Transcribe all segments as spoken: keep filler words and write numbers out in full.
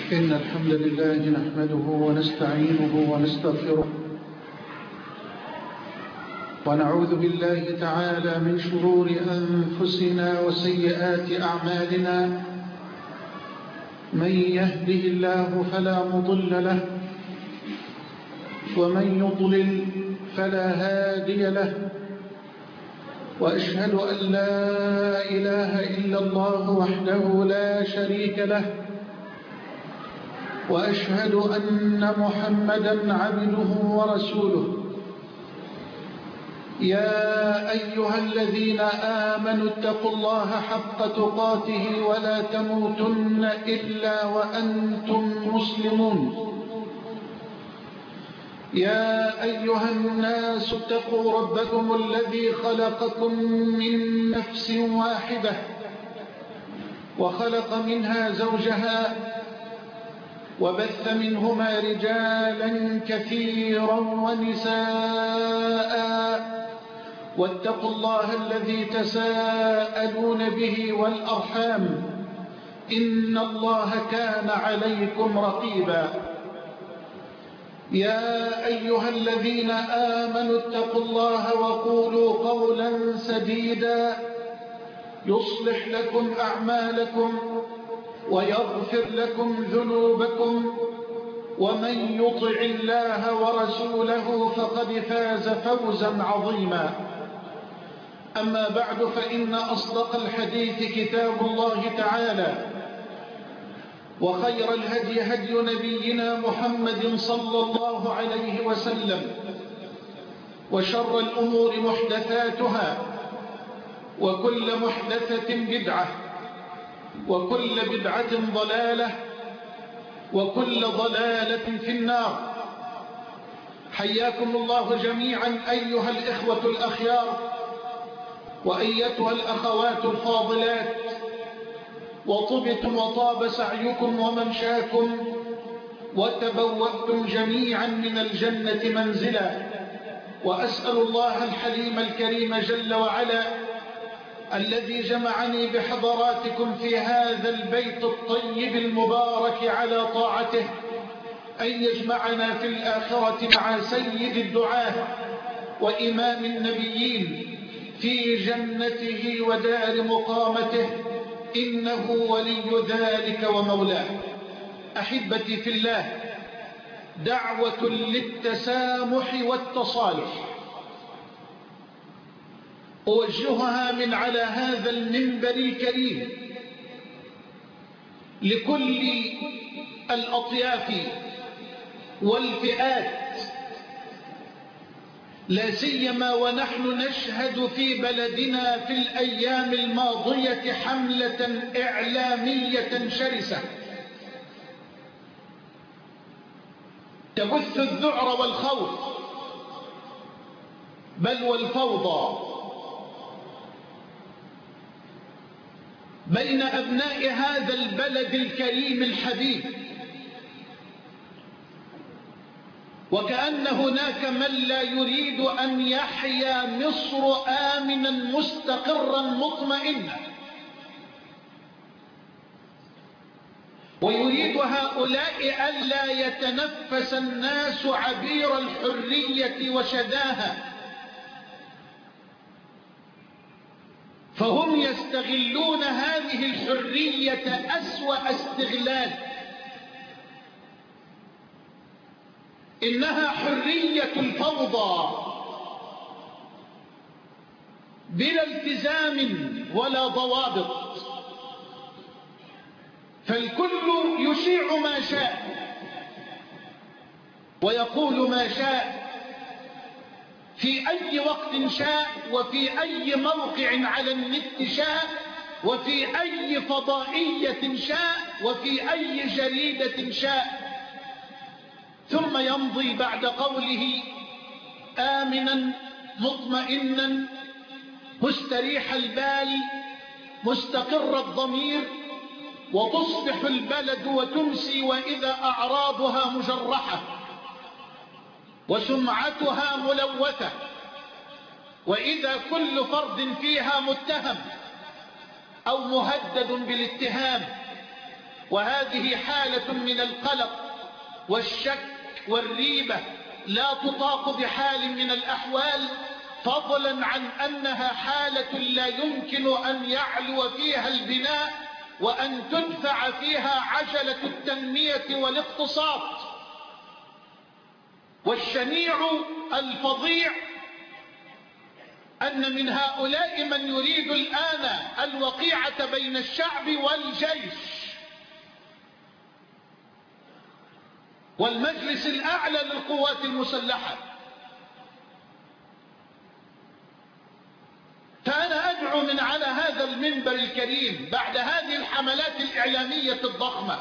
إن الحمد لله نحمده ونستعينه ونستغفره ونعوذ بالله تعالى من شرور أنفسنا وسيئات أعمالنا. من يهده الله فلا مضل له ومن يضلل فلا هادي له، وأشهد أن لا إله إلا الله وحده لا شريك له، وأشهد أن محمدا عبده ورسوله. يا أيها الذين آمنوا اتقوا الله حق تقاته ولا تموتن إلا وأنتم مسلمون. يا أيها الناس اتقوا ربكم الذي خلقكم من نفس واحدة وخلق منها زوجها وبث منهما رجالا كثيرا ونساء، واتقوا الله الذي تساءلون به والأرحام إن الله كان عليكم رقيبا. يا أيها الذين آمنوا اتقوا الله وقولوا قولا سديدا يصلح لكم أعمالكم ويغفر لكم ذنوبكم، ومن يطع الله ورسوله فقد فاز فوزا عظيما. أما بعد، فإن أصدق الحديث كتاب الله تعالى، وخير الهدي هدي نبينا محمد صلى الله عليه وسلم، وشر الأمور محدثاتها، وكل محدثة بدعة، وكل بدعة ضلالة، وكل ضلالة في النار. حياكم الله جميعا أيها الإخوة الأخيار، وأيتها الأخوات الفاضلات، وطبتم وطاب سعيكم وممشاكم، وتبوأتم جميعا من الجنة منزلا. وأسأل الله الحليم الكريم جل وعلا الذي جمعني بحضراتكم في هذا البيت الطيب المبارك على طاعته أن يجمعنا في الآخرة مع سيد الدعاة وإمام النبيين في جنته ودار مقامته، إنه ولي ذلك ومولاه. أحبتي في الله، دعوة للتسامح والتصالح أوجهها من على هذا المنبر الكريم لكل الأطياف والفئات، لا سيما ونحن نشهد في بلدنا في الأيام الماضية حملة إعلامية شرسة تبث الذعر والخوف بل والفوضى بين أبناء هذا البلد الكريم الحبيب، وكأن هناك من لا يريد أن يحيا مصر آمنا مستقرا مطمئنا، ويريد هؤلاء ألا يتنفس الناس عبير الحرية وشداها، فهم يستغلون هذه الحرية أسوأ استغلال. إنها حرية الفوضى بلا التزام ولا ضوابط، فالكل يشيع ما شاء ويقول ما شاء في أي وقت شاء، وفي أي موقع على النت شاء، وفي أي فضائية شاء، وفي أي جريدة شاء، ثم يمضي بعد قوله آمنا مطمئنا مستريح البال مستقر الضمير، وتصبح البلد وتمسي وإذا أعراضها مجرحة وسمعتها ملوثة، وإذا كل فرد فيها متهم أو مهدد بالاتهام، وهذه حالة من القلق والشك والريبة لا تطاق بحال من الأحوال، فضلا عن أنها حالة لا يمكن أن يعلو فيها البناء وأن تدفع فيها عجلة التنمية والاقتصاد. والشنيع الفظيع أن من هؤلاء من يريد الآن الوقيعة بين الشعب والجيش والمجلس الأعلى للقوات المسلحة. فأنا أدعو من على هذا المنبر الكريم بعد هذه الحملات الإعلامية الضخمة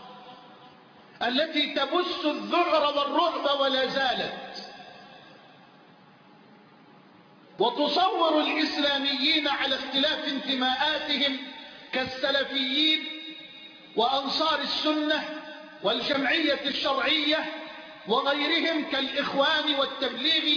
التي تبث الذعر والرعب ولا زالت، وتصور الإسلاميين على اختلاف انتماءاتهم كالسلفيين وأنصار السنة والجمعية الشرعية وغيرهم كالإخوان والتبليغ،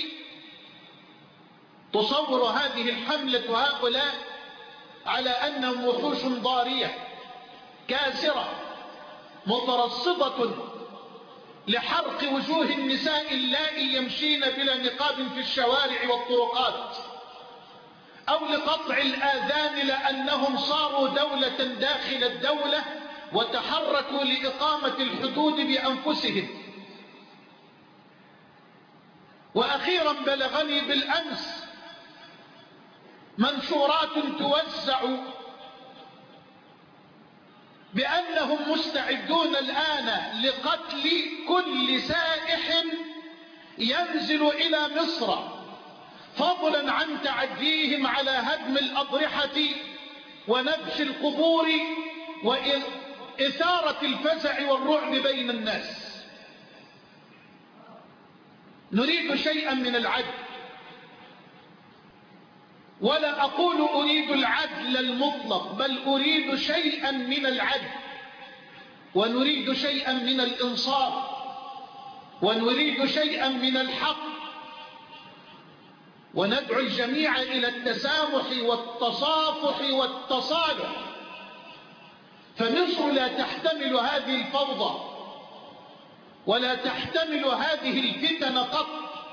تصور هذه الحملة هؤلاء على أنهم وحوش ضارية كاسرة مترصدة لحرق وجوه النساء اللائي يمشين بلا نقاب في الشوارع والطرقات، أو لقطع الآذان لأنهم صاروا دولة داخل الدولة وتحركوا لإقامة الحدود بأنفسهم. وأخيرا بلغني بالأمس منشورات توزع بأنهم مستعدون الآن لقتل كل سائح ينزل إلى مصر، فضلا عن تعديهم على هدم الأضرحة ونبش القبور وإثارة الفزع والرعب بين الناس. نريد شيئا من العدل، ولا أقول أريد العدل المطلق، بل أريد شيئا من العدل، ونريد شيئا من الإنصاف، ونريد شيئا من الحق، وندعو الجميع إلى التسامح والتصافح والتصالح. فمصر لا تحتمل هذه الفوضى ولا تحتمل هذه الفتن قط.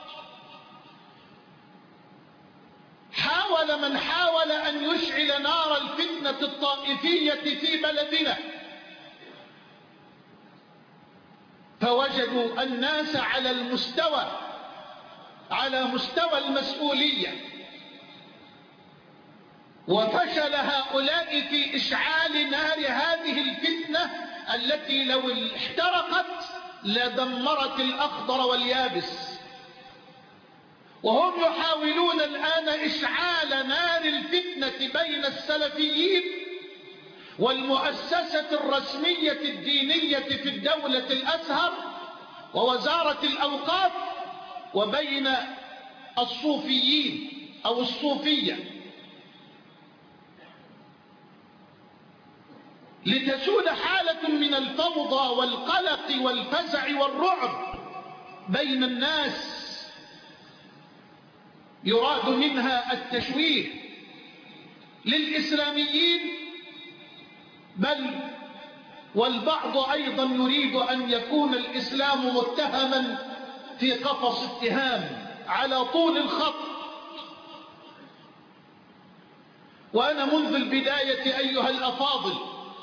حاول من حاول أن يشعل نار الفتنة الطائفية في بلدنا، فوجدوا الناس على المستوى على مستوى المسؤولية، وفشل هؤلاء في إشعال نار هذه الفتنة التي لو احترقت لدمرت الأخضر واليابس. وهم يحاولون الآن إشعال نار الفتنة بين السلفيين والمؤسسة الرسمية الدينية في الدولة الأزهر ووزارة الأوقاف، وبين الصوفيين أو الصوفية، لتسود حالة من الفوضى والقلق والفزع والرعب بين الناس يراد منها التشويه للإسلاميين، بل والبعض أيضا يريد أن يكون الإسلام متهما في قفص اتهام على طول الخط. وأنا منذ البداية أيها الأفاضل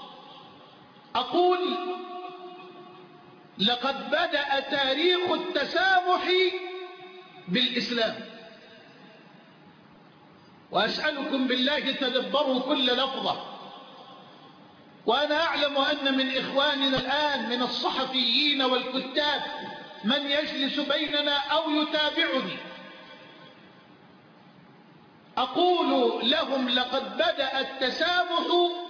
أقول لقد بدأ تاريخ التسامح بالإسلام، وأسألكم بالله تدبروا كل لفظة. وأنا أعلم أن من إخواننا الآن من الصحفيين والكتاب من يجلس بيننا أو يتابعني، أقول لهم لقد بدأ التسامح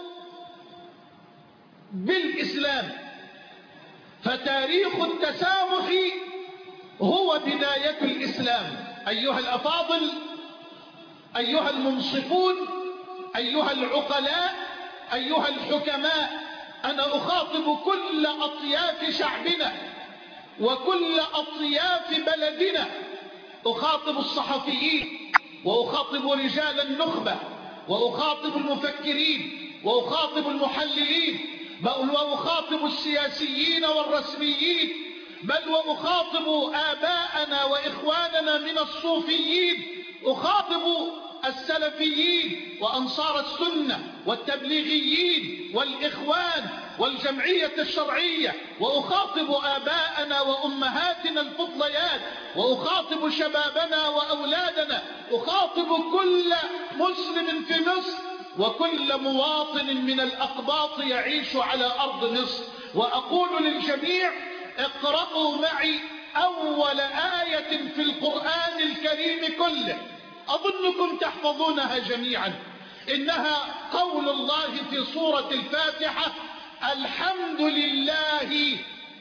بالإسلام، فتاريخ التسامح هو بداية الإسلام. أيها الأفاضل، أيها المنصفون، أيها العقلاء، أيها الحكماء، أنا أخاطب كل أطياف شعبنا وكل أطياف بلدنا، أخاطب الصحفيين وأخاطب رجال النخبة وأخاطب المفكرين وأخاطب المحللين بل وأخاطب السياسيين والرسميين، بل وأخاطب آباءنا وإخواننا من الصوفيين، أخاطب السلفيين وأنصار السنة والتبليغيين والإخوان والجمعية الشرعية، وأخاطب آباءنا وأمهاتنا الفضليات، وأخاطب شبابنا وأولادنا، أخاطب كل مسلم في مصر وكل مواطن من الأقباط يعيش على أرض مصر، وأقول للجميع: اقرأوا معي أول آية في القرآن الكريم كله، أظنكم تحفظونها جميعا. إنها قول الله في سورة الفاتحة: الحمد لله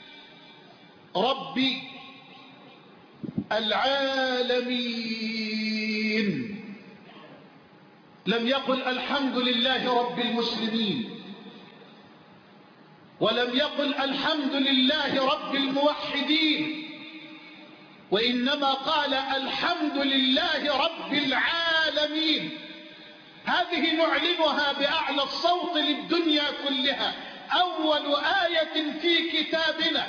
رب العالمين. لم يقل الحمد لله رب المسلمين، ولم يقل الحمد لله رب الموحدين، وإنما قال الحمد لله رب العالمين. هذه نعلنها بأعلى الصوت للدنيا كلها، أول آية في كتابنا،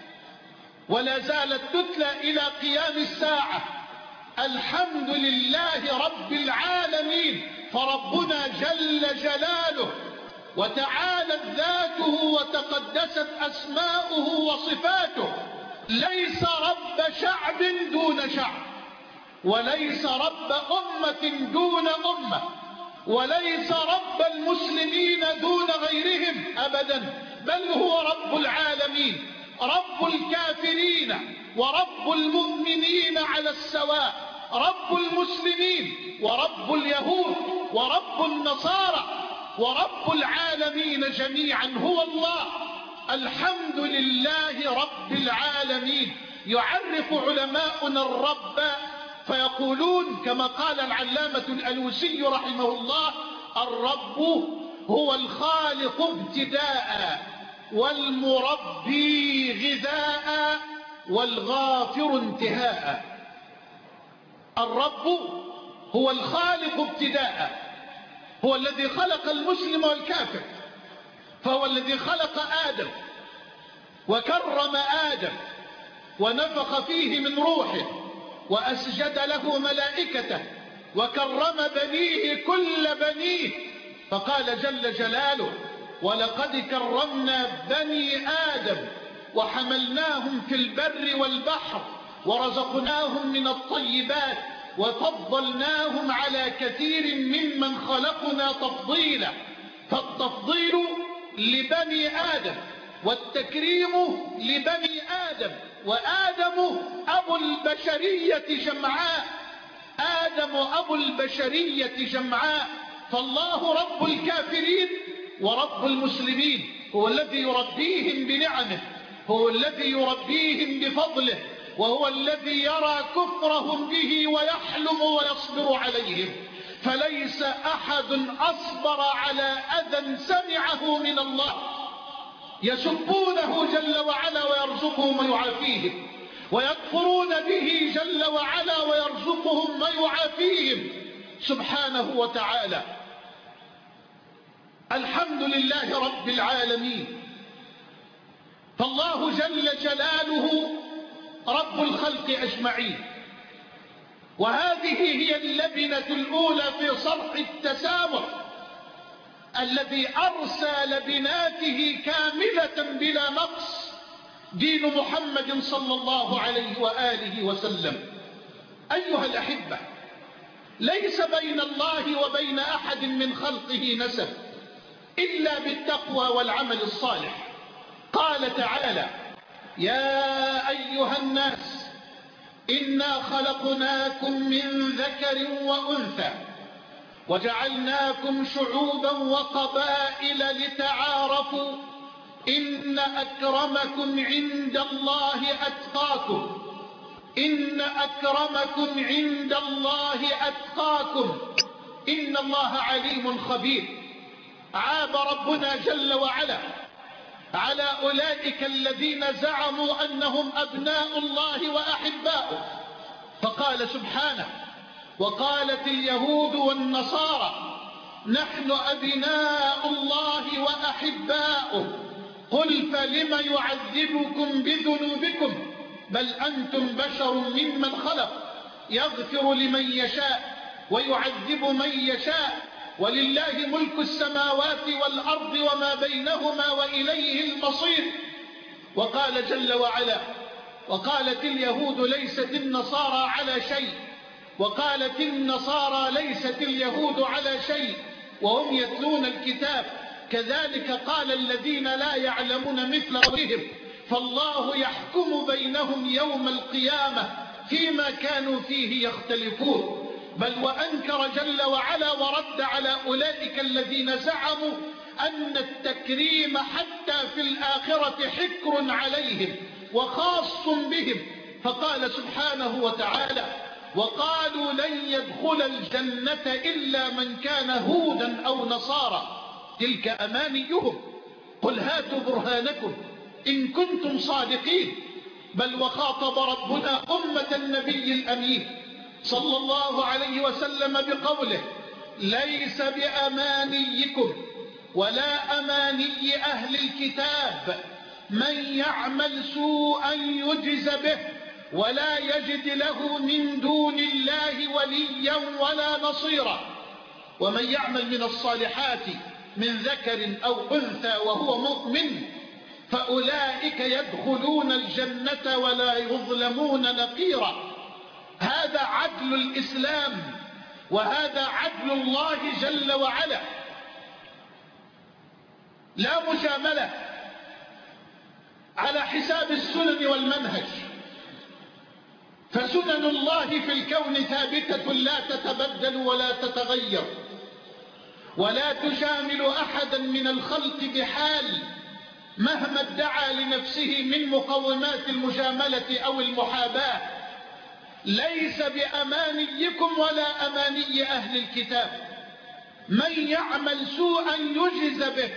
ولا زالت تتلى إلى قيام الساعة. الحمد لله رب العالمين، فربنا جل جلاله وتعالت ذاته وتقدست أسماؤه وصفاته ليس رب شعب دون شعب، وليس رب أمة دون أمة، وليس رب المسلمين دون غيرهم أبدا، بل هو رب العالمين، رب الكافرين ورب المؤمنين على السواء، رب المسلمين ورب اليهود ورب النصارى ورب العالمين جميعا هو الله. الحمد لله رب العالمين. يعرف علماؤنا الرب فيقولون كما قال العلامة الألوسي رحمه الله: الرب هو الخالق ابتداء، والمربي غذاء، والغافر انتهاء. الرب هو الخالق ابتداء، هو الذي خلق المسلم والكافر، فهو الذي خلق آدم وكرم آدم ونفخ فيه من روحه وأسجد له ملائكته وكرم بنيه كل بنيه، فقال جل جلاله: ولقد كرمنا بني آدم وحملناهم في البر والبحر ورزقناهم من الطيبات وفضلناهم على كثير ممن خلقنا تفضيلا. فالتفضيل لبني آدم والتكريم لبني آدم، وآدم أبو البشرية جمعاء، آدم أبو البشرية جمعاء. فالله رب الكافرين ورب المسلمين، هو الذي يربيهم بنعمه، هو الذي يربيهم بفضله، وهو الذي يرى كفرهم به ويحلم ويصبر عليهم. فليس أحد أصبر على أذى سمعه من الله. يسبونه جل وعلا ويرزقهم ويعافيهم، ويكفرون به جل وعلا ويرزقهم ويعافيهم سبحانه وتعالى. الحمد لله رب العالمين. فالله جل جلاله رب الخلق أجمعين، وهذه هي اللبنة الأولى في صرح التسامح الذي أرسى لبناته كاملة بلا نقص، دين محمد صلى الله عليه وآله وسلم. أيها الأحبة، ليس بين الله وبين أحد من خلقه نسب إلا بالتقوى والعمل الصالح. قال تعالى: يا أيها الناس إنا خلقناكم من ذكر وأنثى وجعلناكم شعوبا وقبائل لتعارفوا إن أكرمكم عند الله أتقاكم إن أكرمكم عند الله أتقاكم إن الله عليم خبير. عاب ربنا جل وعلا على أولئك الذين زعموا أنهم أبناء الله وأحباؤه، فقال سبحانه: وقالت اليهود والنصارى نحن أبناء الله وأحباؤه. قل فلم يعذبكم بذنوبكم بل أنتم بشر ممن خلق يغفر لمن يشاء ويعذب من يشاء ولله ملك السماوات والأرض وما بينهما وإليه المصير. وقال جل وعلا: وقالت اليهود ليست النصارى على شيء وقالت النصارى ليست اليهود على شيء وهم يتلون الكتاب كذلك قال الذين لا يعلمون مثل قولهم فالله يحكم بينهم يوم القيامة فيما كانوا فيه يختلفون. بل وأنكر جل وعلا ورد على أولئك الذين زعموا أن التكريم حتى في الآخرة حكر عليهم وخاص بهم، فقال سبحانه وتعالى: وقالوا لن يدخل الجنة إلا من كان هودا أو نصارى تلك أمانيهم قل هاتوا برهانكم إن كنتم صادقين. بل وخاطب ربنا أمة النبي الأمين صلى الله عليه وسلم بقوله: ليس بأمانيكم ولا أماني أهل الكتاب من يعمل سوءا يجز به ولا يجد له من دون الله وليا ولا نصيرا. ومن يعمل من الصالحات من ذكر أو أنثى وهو مؤمن فأولئك يدخلون الجنة ولا يظلمون نقيرا. هذا عدل الإسلام وهذا عدل الله جل وعلا، لا مجاملة على حساب السنن والمنهج، فسنن الله في الكون ثابتة لا تتبدل ولا تتغير، ولا تجامل أحدا من الخلق بحال مهما ادعى لنفسه من مقومات المجاملة أو المحاباة. ليس بأمانيكم ولا أماني أهل الكتاب من يعمل سوءا يجز به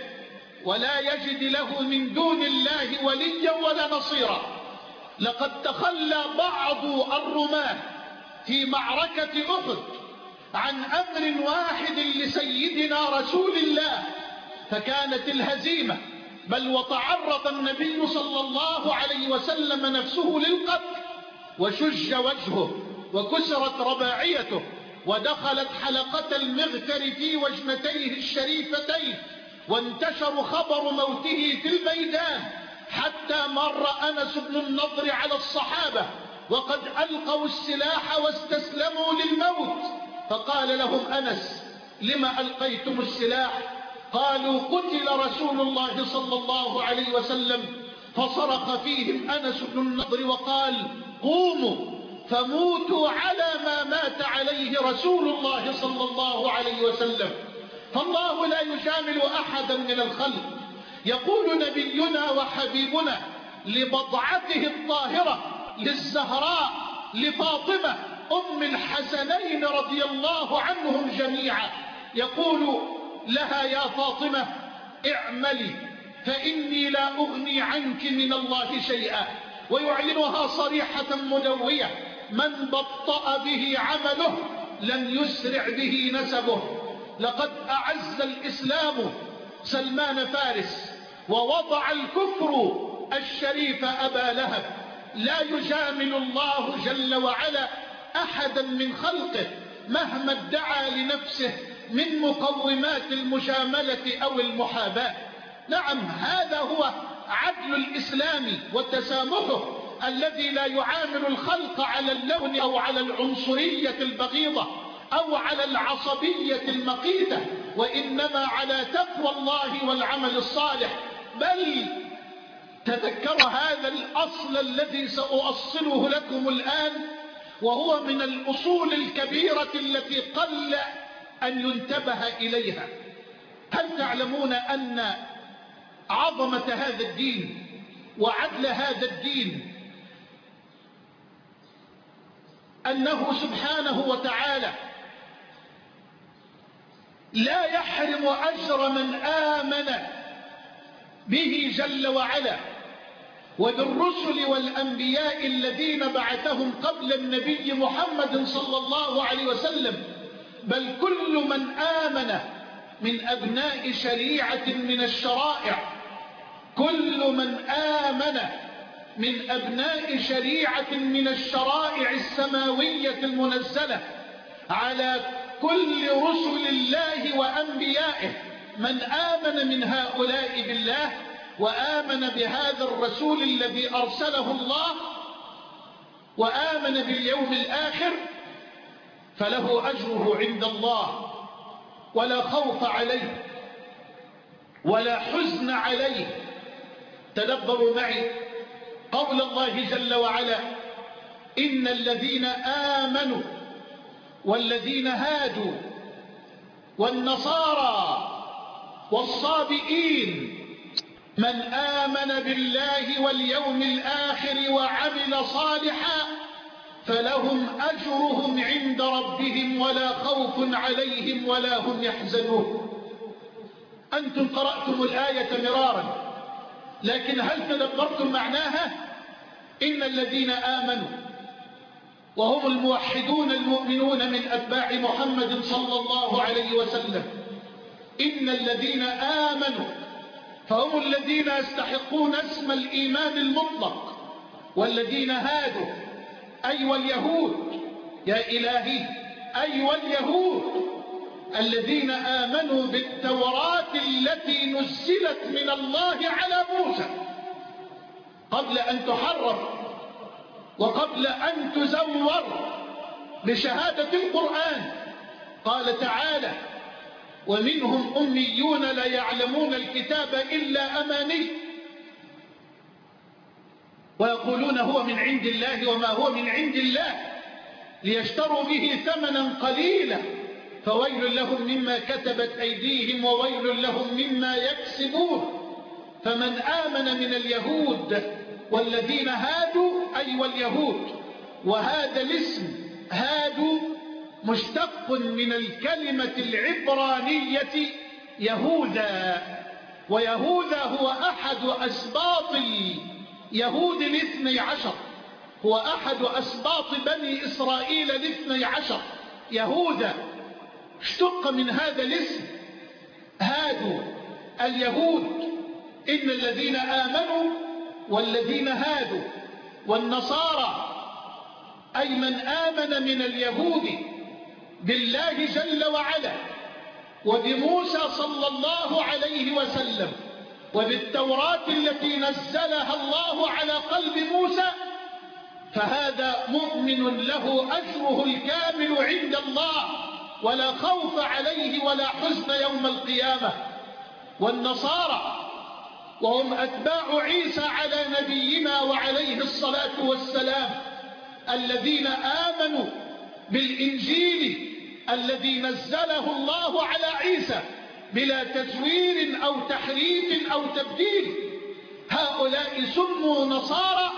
ولا يجد له من دون الله وليا ولا نصيرا. لقد تخلى بعض الرماة في معركة أحد عن أمر واحد لسيدنا رسول الله فكانت الهزيمة، بل وتعرض النبي صلى الله عليه وسلم نفسه للقتل وشج وجهه وكسرت رباعيته ودخلت حلقة المغفر في وجنتيه الشريفتين وانتشر خبر موته في الميدان حتى مر أنس بن النضر على الصحابة وقد ألقوا السلاح واستسلموا للموت، فقال لهم أنس: لما ألقيتم السلاح؟ قالوا: قتل رسول الله صلى الله عليه وسلم. فصرخ فيهم أنس بن النضر وقال: قوموا فموتوا على ما مات عليه رسول الله صلى الله عليه وسلم. فالله لا يجامل أحدا من الخلق. يقول نبينا وحبيبنا لبضعته الطاهرة للزهراء لفاطمة أم الحسنين رضي الله عنهم جميعا، يقول لها: يا فاطمة اعملي فإني لا أغني عنك من الله شيئا. ويعلنها صريحة مدوية: من بطأ به عمله لن يسرع به نسبه. لقد أعز الإسلام سلمان فارس ووضع الكفر الشريف أبا لهب. لا يجامل الله جل وعلا أحدا من خلقه مهما ادعى لنفسه من مقومات المجاملة أو المحاباة. نعم، هذا هو عدل الإسلام وتسامحه الذي لا يعامل الخلق على اللون أو على العنصرية البغيضة أو على العصبية المقيتة، وإنما على تقوى الله والعمل الصالح. بل تذكر هذا الأصل الذي سأؤصله لكم الآن، وهو من الأصول الكبيرة التي قل أن ينتبه إليها. هل تعلمون أن عظمة هذا الدين وعدل هذا الدين أنه سبحانه وتعالى لا يحرم أجر من آمن به جل وعلا وبالرسل والأنبياء الذين بعثهم قبل النبي محمد صلى الله عليه وسلم، بل كل من آمن من أبناء شريعة من الشرائع، كل من آمن من أبناء شريعة من الشرائع السماوية المنزلة على كل رسل الله وأنبيائه، من آمن من هؤلاء بالله وآمن بهذا الرسول الذي أرسله الله وآمن باليوم الآخر، فله أجره عند الله، ولا خوف عليه ولا حزن عليه. تدبروا معي قول الله جل وعلا: إن الذين آمنوا والذين هادوا والنصارى والصابئين من آمن بالله واليوم الآخر وعمل صالحا فلهم أجرهم عند ربهم ولا خوف عليهم ولا هم يحزنون. أنتم قرأتم الآية مرارا، لكن هل تدبرتم معناها؟ إن الذين آمنوا، وهم الموحدون المؤمنون من أتباع محمد صلى الله عليه وسلم، إن الذين آمنوا فهم الذين يستحقون اسم الإيمان المطلق، والذين هادوا أي واليهود، يا إلهي أي واليهود الذين آمنوا بالتوراة التي نزلت من الله على موسى قبل أن تحرف وقبل أن تزور بشهادة القرآن. قال تعالى: ومنهم أميون لا يعلمون الكتاب إلا أماني ويقولون هو من عند الله وما هو من عند الله ليشتروا به ثمنا قليلا فويل لهم مما كتبت أيديهم وويل لهم مما يكسبون. فمن آمن من اليهود والذين هادوا أي واليهود، وهذا الاسم هادوا مشتق من الكلمة العبرانية يهوذا، ويهوذا هو أحد أسباط اليهود الاثني عشر، هو أحد أسباط بني إسرائيل الاثني عشر يهوذا، اشتق من هذا الاسم هادوا اليهود. إن الذين آمنوا والذين هادوا والنصارى أي من آمن من اليهود بالله جل وعلا وبموسى صلى الله عليه وسلم وبالتوراة التي نزلها الله على قلب موسى، فهذا مؤمن له أجره الكامل عند الله ولا خوف عليه ولا حزن يوم القيامة. والنصارى وهم أتباع عيسى على نبينا وعليه الصلاة والسلام الذين آمنوا بالإنجيل الذي نزله الله على عيسى بلا تزوير أو تحريف أو تبديل، هؤلاء سموا نصارى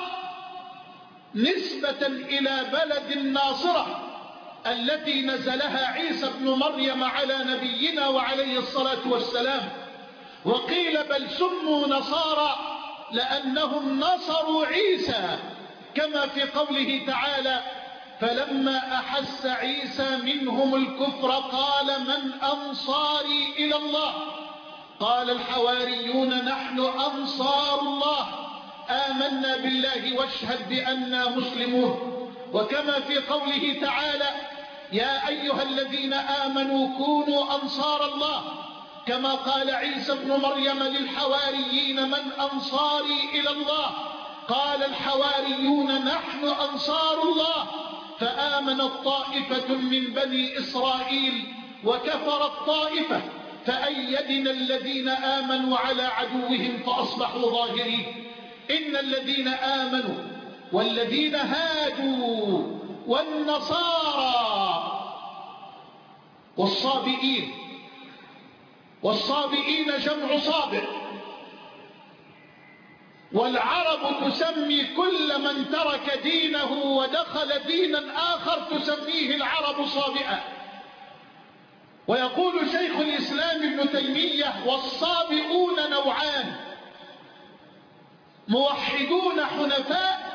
نسبة إلى بلد الناصرة التي نزلها عيسى ابن مريم على نبينا وعليه الصلاة والسلام. وقيل بل سموا نصارى لأنهم نصروا عيسى، كما في قوله تعالى: فلما أحس عيسى منهم الكفر قال من أنصاري إلى الله؟ قال الحواريون نحن أنصار الله آمنا بالله واشهد بأننا مسلمون. وكما في قوله تعالى: يا أيها الذين آمنوا كونوا أنصار الله، كما قال عيسى ابن مريم للحواريين من أنصاري إلى الله؟ قال الحواريون نحن أنصار الله. فآمنت طائفة من بني إسرائيل وكفرت طائفة فأيدنا الذين آمنوا على عدوهم فأصبحوا ظاهرين. إن الذين آمنوا والذين هادوا والنصارى والصابئين، والصابئين جمع صابئ، والعرب تسمي كل من ترك دينه ودخل دينا آخر تسميه العرب صابئا. ويقول شيخ الإسلام ابن تيمية: والصابئون نوعان، موحدون حنفاء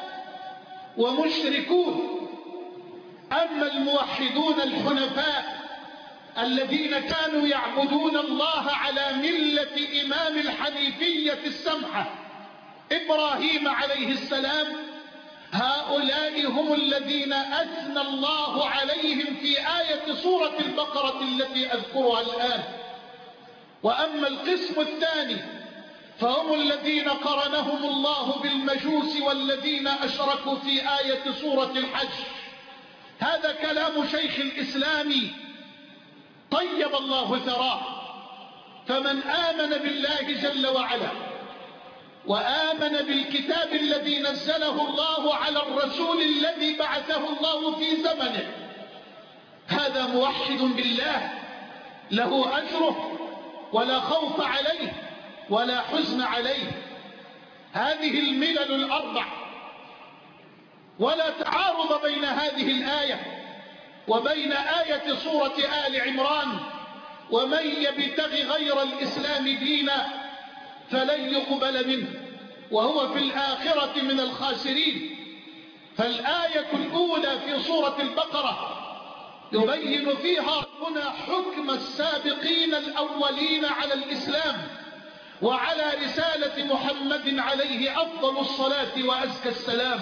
ومشركون. أما الموحدون الحنفاء الذين كانوا يعبدون الله على ملة إمام الحنيفية السمحة إبراهيم عليه السلام، هؤلاء هم الذين أثنى الله عليهم في آية سورة البقرة التي أذكرها الآن. وأما القسم الثاني فهم الذين قرنهم الله بالمجوس والذين أشركوا في آية سورة الحج. هذا كلام شيخ الإسلام طيب الله ثراه. فمن آمن بالله جل وعلا وآمن بالكتاب الذي نزله الله على الرسول الذي بعثه الله في زمنه، هذا موحد بالله له أجره ولا خوف عليه ولا حزن عليه. هذه الملل الأربع، ولا تعارض بين هذه الآية وبين آية سورة آل عمران: ومن يبتغ غير الإسلام دينا فلن يقبل منه وهو في الآخرة من الخاسرين. فالآية الأولى في سورة البقرة يبين فيها ربنا حكم السابقين الأولين على الإسلام وعلى رسالة محمد عليه أفضل الصلاة وأزكى السلام.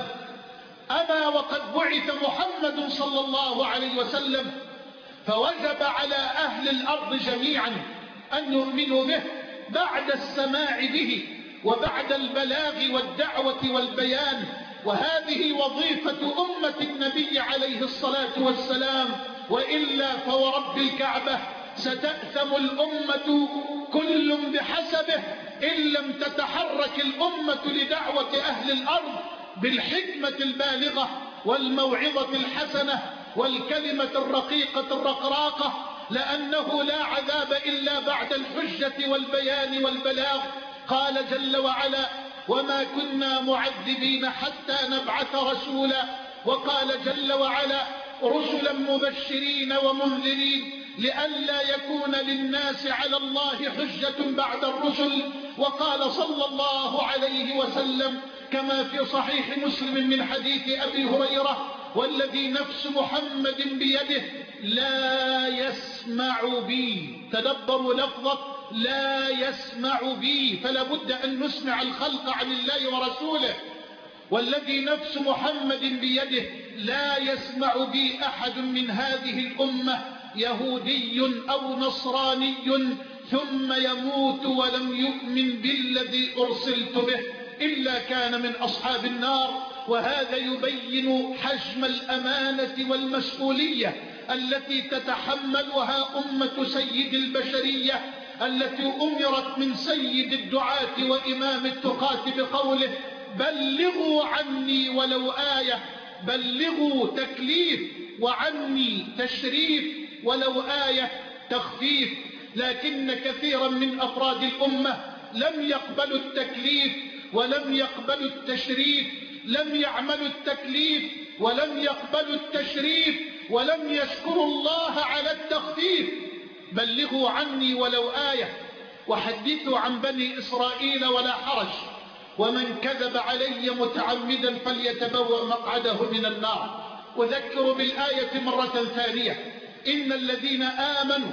أما وقد بعث محمد صلى الله عليه وسلم، فوجب على أهل الأرض جميعا أن يؤمنوا به بعد السماع به وبعد البلاغ والدعوة والبيان. وهذه وظيفة أمة النبي عليه الصلاة والسلام، وإلا فورب الكعبة ستأثم الأمة كل بحسبه إن لم تتحرك الأمة لدعوة أهل الأرض بالحكمة البالغة والموعظة الحسنة والكلمة الرقيقة الرقراقة، لأنه لا عذاب إلا بعد الحجة والبيان والبلاغ. قال جل وعلا: وما كنا معذبين حتى نبعث رسولا. وقال جل وعلا: رسلا مبشرين ومنذرين لئلا يكون للناس على الله حجة بعد الرسل. وقال صلى الله عليه وسلم كما في صحيح مسلم من حديث أبي هريرة: والذي نفس محمد بيده لا يسمع بي. تدبروا لفظة لا يسمع بي، فلا بد أن نسمع الخلق عن الله ورسوله. والذي نفس محمد بيده لا يسمع بي أحد من هذه الأمة يهودي أو نصراني ثم يموت ولم يؤمن بالذي أرسلت به إلا كان من أصحاب النار. وهذا يبين حجم الأمانة والمسؤولية التي تتحملها أمة سيد البشرية، التي أمرت من سيد الدعاة وإمام التقاة بقوله: بلغوا عني ولو آية. بلغوا تكليف، وعني تشريف، ولو آية تخفيف. لكن كثيرا من أفراد الأمة لم يقبلوا التكليف ولم يقبلوا التشريف، لم يعملوا التكليف ولم يقبلوا التشريف، ولم يشكروا الله على التخفيف. بلغوا عني ولو آية، وحدثوا عن بني إسرائيل ولا حرج، ومن كذب علي متعمدا فليتبوأ مقعده من النار. أذكر بالآية مرة ثانية: إن الذين آمنوا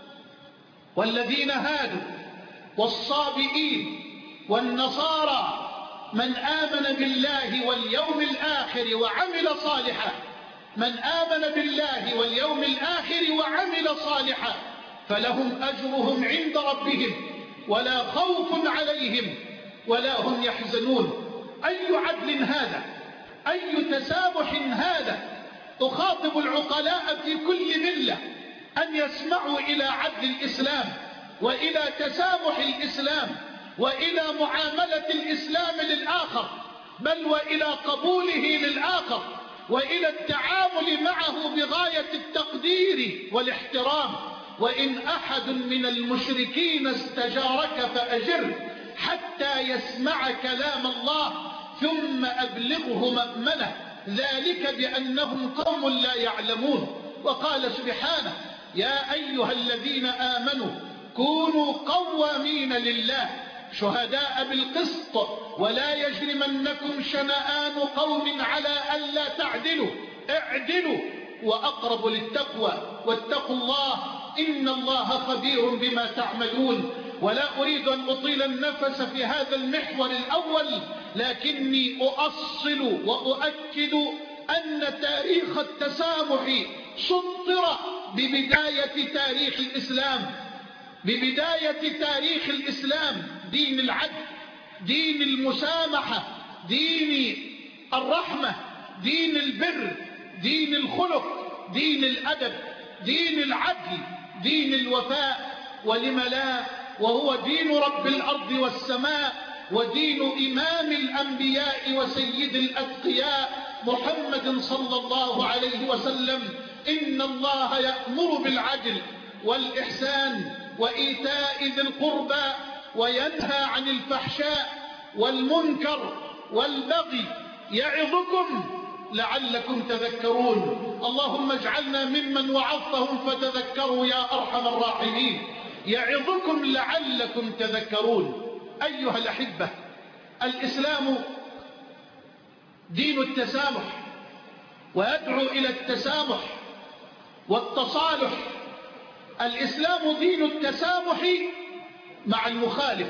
والذين هادوا والصابئين والنصارى من آمن بالله واليوم الآخر وعمل صالحا، من آمن بالله واليوم الآخر وعمل صالحا فلهم أجرهم عند ربهم ولا خوف عليهم ولا هم يحزنون. أي عدل هذا؟ أي تسامح هذا؟ أخاطب العقلاء في كل ملة أن يسمعوا إلى عدل الإسلام وإلى تسامح الإسلام وإلى معاملة الإسلام للآخر، بل وإلى قبوله للآخر وإلى التعامل معه بغاية التقدير والاحترام. وإن أحد من المشركين استجارك فأجره حتى يسمع كلام الله ثم أبلغه مأمنه، ذلك بأنهم قوم لا يعلمون. وقال سبحانه: يا أيها الذين آمنوا كونوا قوامين لله شهداء بالقسط ولا يجرمنكم شنآن قوم على ألا تعدلوا، اعدلوا وأقرب للتقوى واتقوا الله إن الله خبير بما تعملون. ولا أريد أن أطيل النفس في هذا المحور الأول، لكني أؤصل وأؤكد أن تاريخ التسامح سطر ببداية تاريخ الإسلام، ببداية تاريخ الإسلام، دين العدل، دين المسامحة، دين الرحمة، دين البر، دين الخلق، دين الأدب، دين العدل، دين الوفاء، ولم لا وهو دين رب الأرض والسماء، ودين إمام الأنبياء وسيد الأتقياء محمد صلى الله عليه وسلم. إن الله يأمر بالعدل والإحسان وإيتاء ذي القربى وينهى عن الفحشاء والمنكر والبغي يعظكم لعلكم تذكرون. اللهم اجعلنا ممن وعظتهم فتذكروا يا أرحم الراحمين. يعظكم لعلكم تذكرون. أيها الأحبة، الإسلام دين التسامح، ويدعو إلى التسامح والتصالح. الإسلام دين التسامح مع المخالف،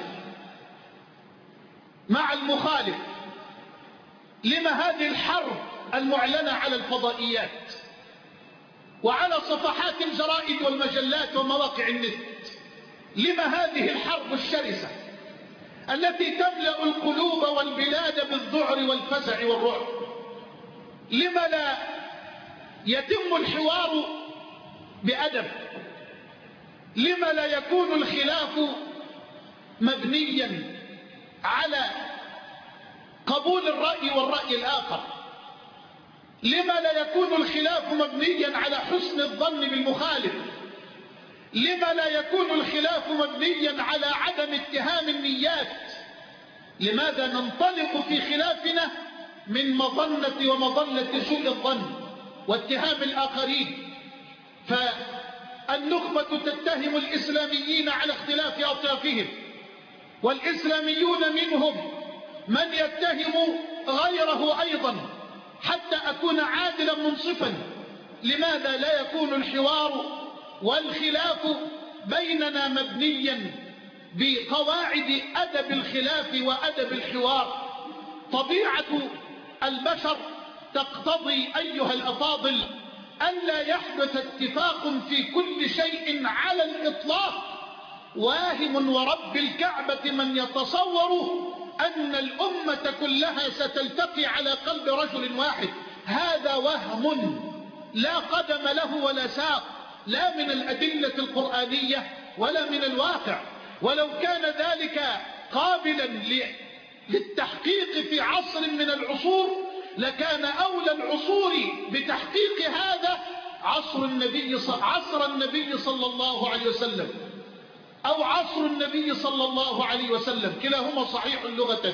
مع المخالف. لما هذه الحرب المعلنة على الفضائيات وعلى صفحات الجرائد والمجلات ومواقع النت؟ لما هذه الحرب الشرسة التي تملأ القلوب والبلاد بالذعر والفزع والرعب؟ لما لا يتم الحوار بأدب؟ لما لا يكون الخلاف مبنيا على قبول الرأي والرأي الآخر؟ لما لا يكون الخلاف مبنيا على حسن الظن بالمخالف؟ لما لا يكون الخلاف مبنيا على عدم اتهام النيات؟ لماذا ننطلق في خلافنا من مظنة ومظلة سوء الظن واتهام الآخرين؟ فالنخبة تتهم الإسلاميين على اختلاف أطيافهم، والإسلاميون منهم من يتهم غيره أيضا، حتى أكون عادلا منصفا. لماذا لا يكون الحوار والخلاف بيننا مبنيا بقواعد أدب الخلاف وأدب الحوار؟ طبيعة البشر تقتضي أيها الأفاضل أن لا يحدث اتفاق في كل شيء على الإطلاق. واهم ورب الكعبة من يتصور أن الأمة كلها ستلتقي على قلب رجل واحد. هذا وهم لا قدم له ولا ساق، لا من الأدلة القرآنية ولا من الواقع. ولو كان ذلك قابلا للتحقيق في عصر من العصور لكان أولى العصور بتحقيق هذا عصر النبي عصر النبي صلى الله عليه وسلم أو عصر النبي صلى الله عليه وسلم، كلاهما صحيح لغة.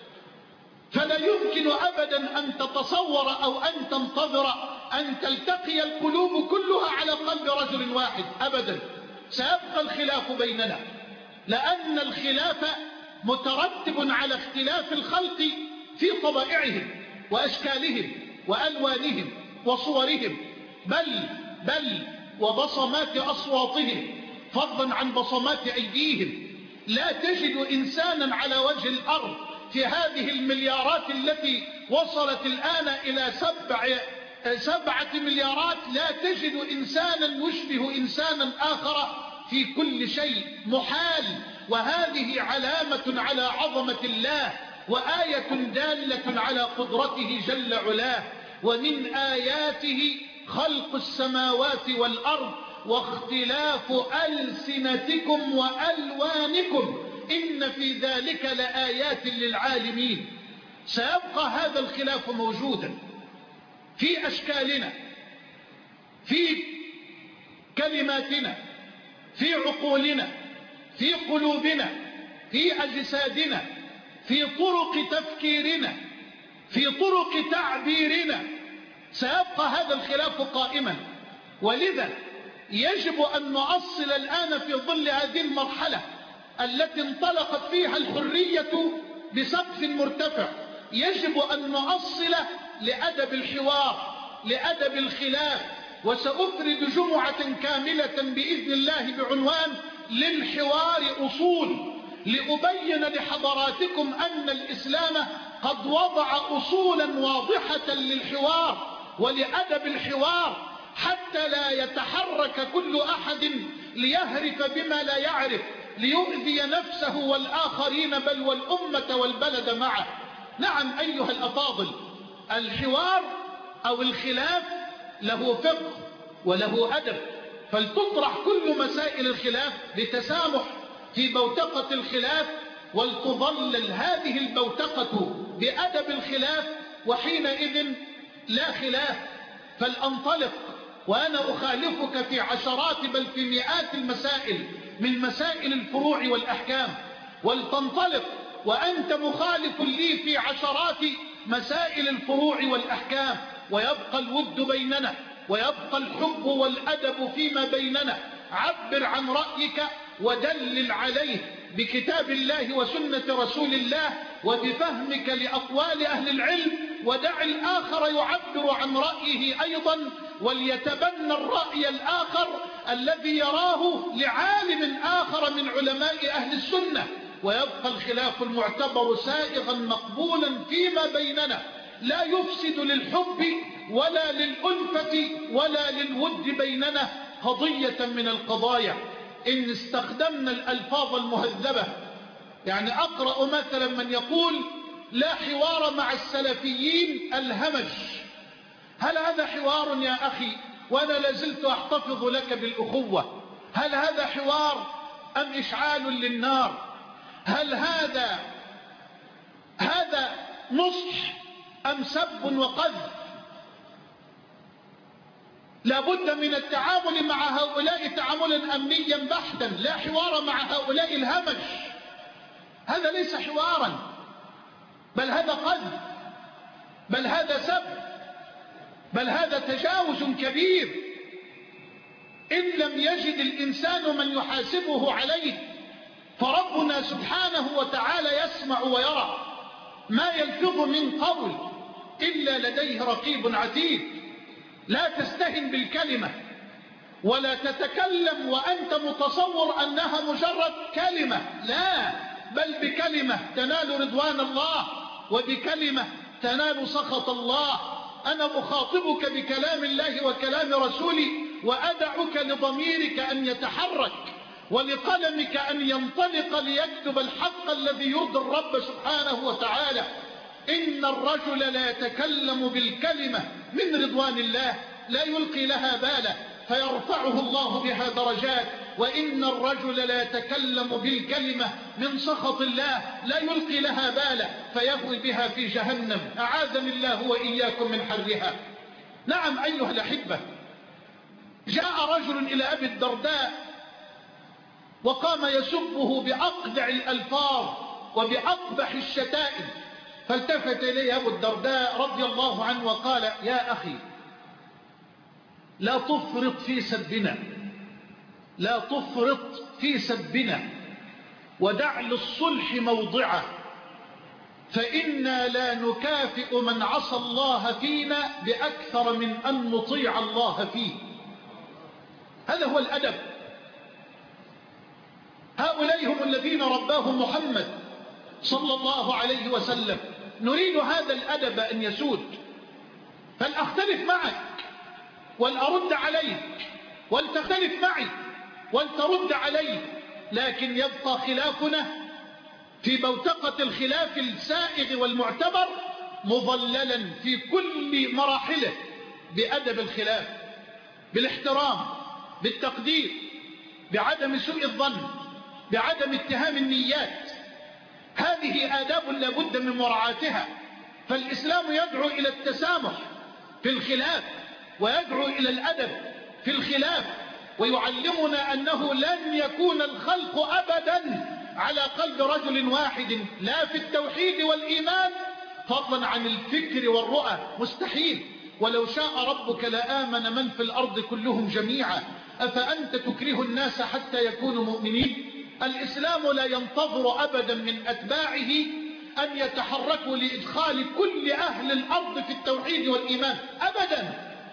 فلا يمكن أبدا أن تتصور أو أن تنتظر أن تلتقي القلوب كلها على قلب رجل واحد أبدا. سيبقى الخلاف بيننا، لأن الخلاف مترتب على اختلاف الخلق في طبائعهم وأشكالهم وألوانهم وصورهم، بل بل وبصمات أصواتهم، فضلا عن بصمات أيديهم. لا تجد إنسانا على وجه الأرض في هذه المليارات التي وصلت الآن إلى سبع سبعة مليارات، لا تجد إنسانا يشبه إنسانا آخر في كل شيء، محال. وهذه علامة على عظمة الله وآية دالة على قدرته جل علاه. ومن آياته خلق السماوات والأرض واختلاف ألسنتكم وألوانكم إن في ذلك لآيات للعالمين. سيبقى هذا الخلاف موجودا في أشكالنا، في كلماتنا، في عقولنا، في قلوبنا، في أجسادنا، في طرق تفكيرنا، في طرق تعبيرنا. سيبقى هذا الخلاف قائما. ولذا يجب أن نؤصل الآن في ظل هذه المرحلة التي انطلقت فيها الحرية بسقف مرتفع، يجب أن نؤصل لأدب الحوار، لأدب الخلاف، وسأفرد جمعة كاملة بإذن الله بعنوان للحوار أصول، لأبين لحضراتكم أن الإسلام قد وضع أصولا واضحة للحوار ولأدب الحوار، حتى لا يتحرك كل أحد ليهرف بما لا يعرف ليؤذي نفسه والآخرين بل والأمة والبلد معه. نعم أيها الأفاضل، الحوار أو الخلاف له فقه وله أدب، فلتطرح كل مسائل الخلاف بتسامح في بوتقة الخلاف، ولتظلل هذه البوتقة بأدب الخلاف، وحينئذ لا خلاف. فلأنطلق وأنا أخالفك في عشرات بل في مئات المسائل من مسائل الفروع والأحكام، ولتنطلق وأنت مخالف لي في عشرات مسائل الفروع والأحكام، ويبقى الود بيننا ويبقى الحب والأدب فيما بيننا. عبر عن رأيك ودلل عليه بكتاب الله وسنة رسول الله وبفهمك لأقوال أهل العلم، ودع الآخر يعبر عن رأيه أيضا، وليتبنى الرأي الآخر الذي يراه لعالم آخر من علماء أهل السنة، ويبقى الخلاف المعتبر سائغا مقبولا فيما بيننا، لا يفسد للحب ولا للألفة ولا للود بيننا قضية من القضايا. إن استخدمنا الألفاظ المهذبة، يعني أقرأ مثلا من يقول لا حوار مع السلفيين الهمج، هل هذا حوار يا أخي؟ وأنا لازلت أحتفظ لك بالأخوة. هل هذا حوار أم إشعال للنار؟ هل هذا هذا نصح أم سب وقذف؟ لابد من التعامل مع هؤلاء تعاملا أمنيا بحتا، لا حوار مع هؤلاء الهمج. هذا ليس حوارا، بل هذا قذف، بل هذا سب، بل هذا تجاوز كبير. إن لم يجد الإنسان من يحاسبه عليه، فربنا سبحانه وتعالى يسمع ويرى، ما يلفظ من قول إلا لديه رقيب عتيد. لا تستهن بالكلمة ولا تتكلم وأنت متصور أنها مجرد كلمة، لا، بل بكلمة تنال رضوان الله، وبكلمة تنال سخط الله. أنا مخاطبك بكلام الله وكلام رسولي، وأدعك لضميرك أن يتحرك ولقلمك أن ينطلق ليكتب الحق الذي يرضي الرب سبحانه وتعالى. إن الرجل لا يتكلم بالكلمة من رضوان الله لا يلقي لها بالا فيرفعه الله بها درجات، وإن الرجل لا يتكلم بالكلمة من سخط الله لا يلقي لها بالا فيهوي بها في جهنم، أعاذني الله وإياكم من حرها. نعم أيها الأحبة، جاء رجل إلى أبي الدرداء وقام يسبه بأقدع الألفاظ وبأقبح الشتائم، فالتفت إليه أبو الدرداء رضي الله عنه وقال: يا أخي، لا تفرط في سبنا، لا تفرط في سبنا، ودع للصلح موضعه، فإنا لا نكافئ من عصى الله فينا بأكثر من أن نطيع الله فيه. هذا هو الأدب. هؤلاء هم الذين رباهم محمد صلى الله عليه وسلم. نريد هذا الأدب أن يسود، فلأختلف معك ولأرد عليك، ولتختلف معي ولترد علي، لكن يبقى خلافنا في بوتقة الخلاف السائغ والمعتبر مظللا في كل مراحله بأدب الخلاف، بالاحترام، بالتقدير، بعدم سوء الظن، بعدم اتهام النيات. هذه آداب لابد من مراعاتها. فالإسلام يدعو إلى التسامح في الخلاف، ويدعو إلى الأدب في الخلاف، ويعلمنا أنه لن يكون الخلق أبدا على قلب رجل واحد، لا في التوحيد والإيمان فضلا عن الفكر والرؤى، مستحيل. ولو شاء ربك لآمن من في الأرض كلهم جميعا أفأنت تكره الناس حتى يكونوا مؤمنين. الإسلام لا ينتظر أبدا من أتباعه أن يتحركوا لإدخال كل أهل الأرض في التوحيد والإيمان أبدا،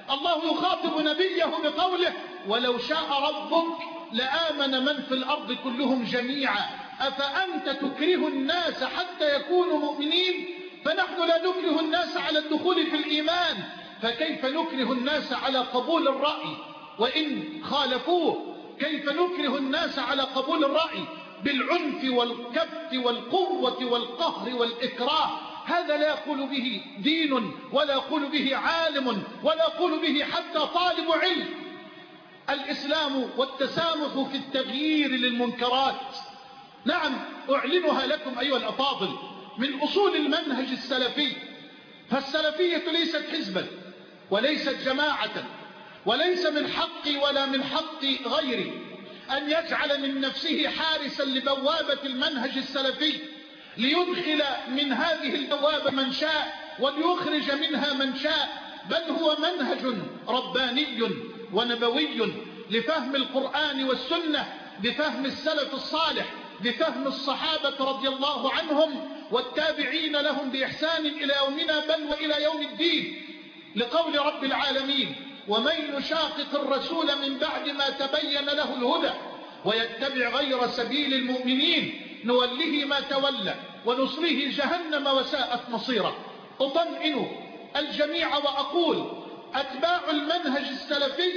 الله يخاطب نبيه بقوله ولو شاء ربك لآمن من في الأرض كلهم جميعا أفأنت تكره الناس حتى يكونوا مؤمنين؟ فنحن لا نكره الناس على الدخول في الإيمان، فكيف نكره الناس على قبول الرأي وإن خالفوه؟ كيف نكره الناس على قبول الرأي بالعنف والكبت والقوة والقهر والإكراه؟ هذا لا يقول به دين ولا يقول به عالم ولا يقول به حتى طالب علم. الإسلام والتسامح في التغيير للمنكرات. نعم أعلنها لكم أيها الأفاضل من أصول المنهج السلفي. فالسلفية ليست حزبا وليست جماعة، وليس من حقي ولا من حق غيري أن يجعل من نفسه حارسا لبوابة المنهج السلفي ليدخل من هذه البوابة من شاء وليخرج منها من شاء، بل هو منهج رباني ونبوي لفهم القرآن والسنة بفهم السلف الصالح بفهم الصحابة رضي الله عنهم والتابعين لهم بإحسان إلى يومنا بل وإلى يوم الدين، لقول رب العالمين ومن يشاقق الرسول من بعد ما تبين له الهدى ويتبع غير سبيل المؤمنين نوله ما تولى ونصله جهنم وساءت مصيرا. أطمئن الجميع وأقول أتباع المنهج السلفي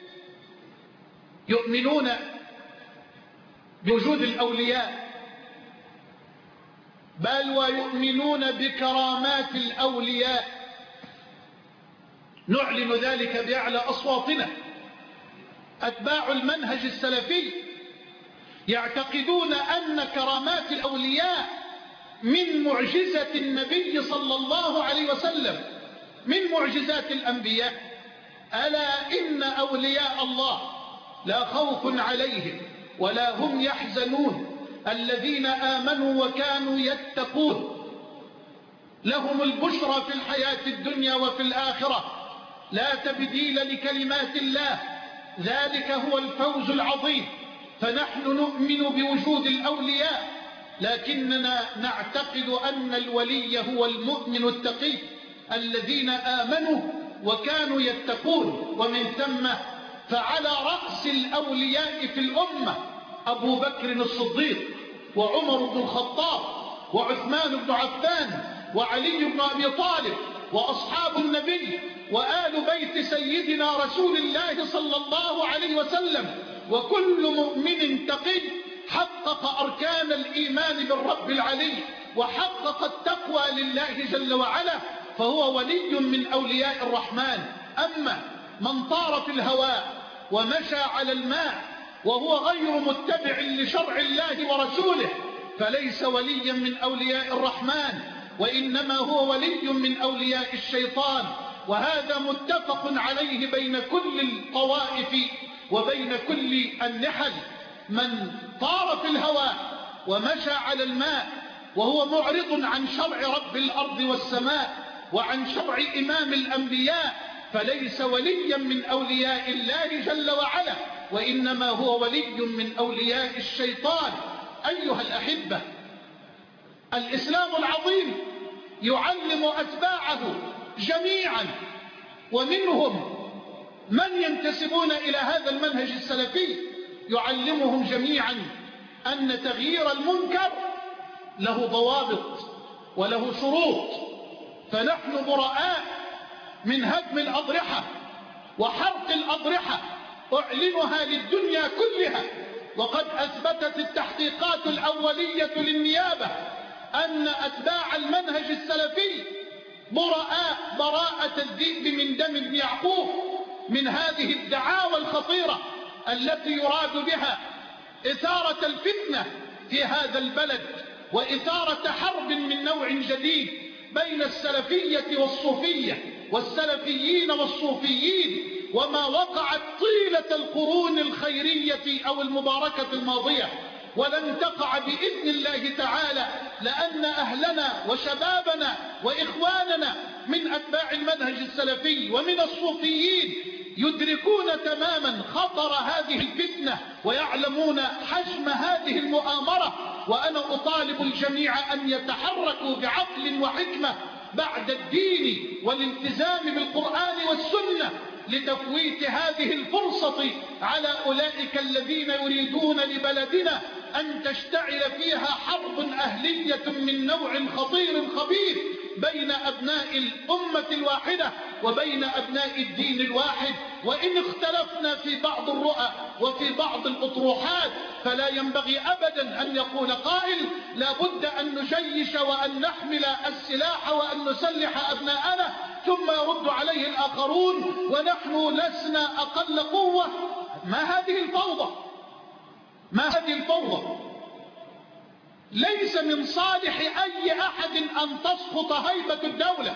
يؤمنون بوجود الأولياء، بل ويؤمنون بكرامات الأولياء، نعلن ذلك بأعلى أصواتنا. أتباع المنهج السلفي يعتقدون أن كرامات الأولياء من معجزة النبي صلى الله عليه وسلم، من معجزات الأنبياء. ألا إن أولياء الله لا خوف عليهم ولا هم يحزنون الذين آمنوا وكانوا يتقون، لهم البشرى في الحياة الدنيا وفي الآخرة، لا تبديل لكلمات الله، ذلك هو الفوز العظيم. فنحن نؤمن بوجود الأولياء، لكننا نعتقد أن الولي هو المؤمن التقي الذين آمنوا وكانوا يتقون. ومن ثم فعلى رأس الأولياء في الأمة أبو بكر الصديق وعمر بن الخطاب وعثمان بن عفان وعلي بن أبي طالب وأصحاب النبي وآل بيت سيدنا رسول الله صلى الله عليه وسلم. وكل مؤمن تقي حقق أركان الإيمان بالرب العلي وحقق التقوى لله جل وعلا فهو ولي من أولياء الرحمن. أما من طار في الهواء ومشى على الماء وهو غير متبع لشرع الله ورسوله فليس وليا من أولياء الرحمن، وإنما هو ولي من أولياء الشيطان. وهذا متفق عليه بين كل الطوائف وبين كل النحل. من طار في الهواء ومشى على الماء وهو معرض عن شرع رب الأرض والسماء وعن شرع إمام الأنبياء فليس وليا من أولياء الله جل وعلا، وإنما هو ولي من أولياء الشيطان. أيها الأحبة، الإسلام العظيم يعلم أتباعه جميعا، ومنهم من ينتسبون إلى هذا المنهج السلفي يعلمهم جميعا أن تغيير المنكر له ضوابط وله شروط. فنحن براء من هدم الأضرحة وحرق الأضرحة، أعلنها للدنيا كلها. وقد أثبتت التحقيقات الأولية للنيابة أن أتباع المنهج السلفي براء براءة الذئب من دم ابن يعقوب من هذه الدعاوى الخطيرة التي يراد بها إثارة الفتنة في هذا البلد وإثارة حرب من نوع جديد بين السلفية والصوفية والسلفيين والصوفيين، وما وقعت طيلة القرون الخيرية أو المباركة الماضية، ولن تقع بإذن الله تعالى، لأن أهلنا وشبابنا وإخواننا من أتباع المنهج السلفي ومن الصوفيين يدركون تماما خطر هذه الفتنة ويعلمون حجم هذه المؤامرة. وأنا أطالب الجميع أن يتحركوا بعقل وحكمة بعد الدين والالتزام بالقرآن والسنة لتفويت هذه الفرصة على أولئك الذين يريدون لبلدنا أن تشتعل فيها حرب أهلية من نوع خطير خبيث بين أبناء الأمة الواحدة وبين أبناء الدين الواحد. وإن اختلفنا في بعض الرؤى وفي بعض الأطروحات فلا ينبغي أبدا أن يقول قائل لا بد أن نجيش وأن نحمل السلاح وأن نسلح أبناءنا ثم يرد عليه الآخرون ونحن لسنا أقل قوة. ما هذه الفوضى؟ ما هذه الفوضى؟ ليس من صالح أي أحد أن تسقط هيبة الدولة،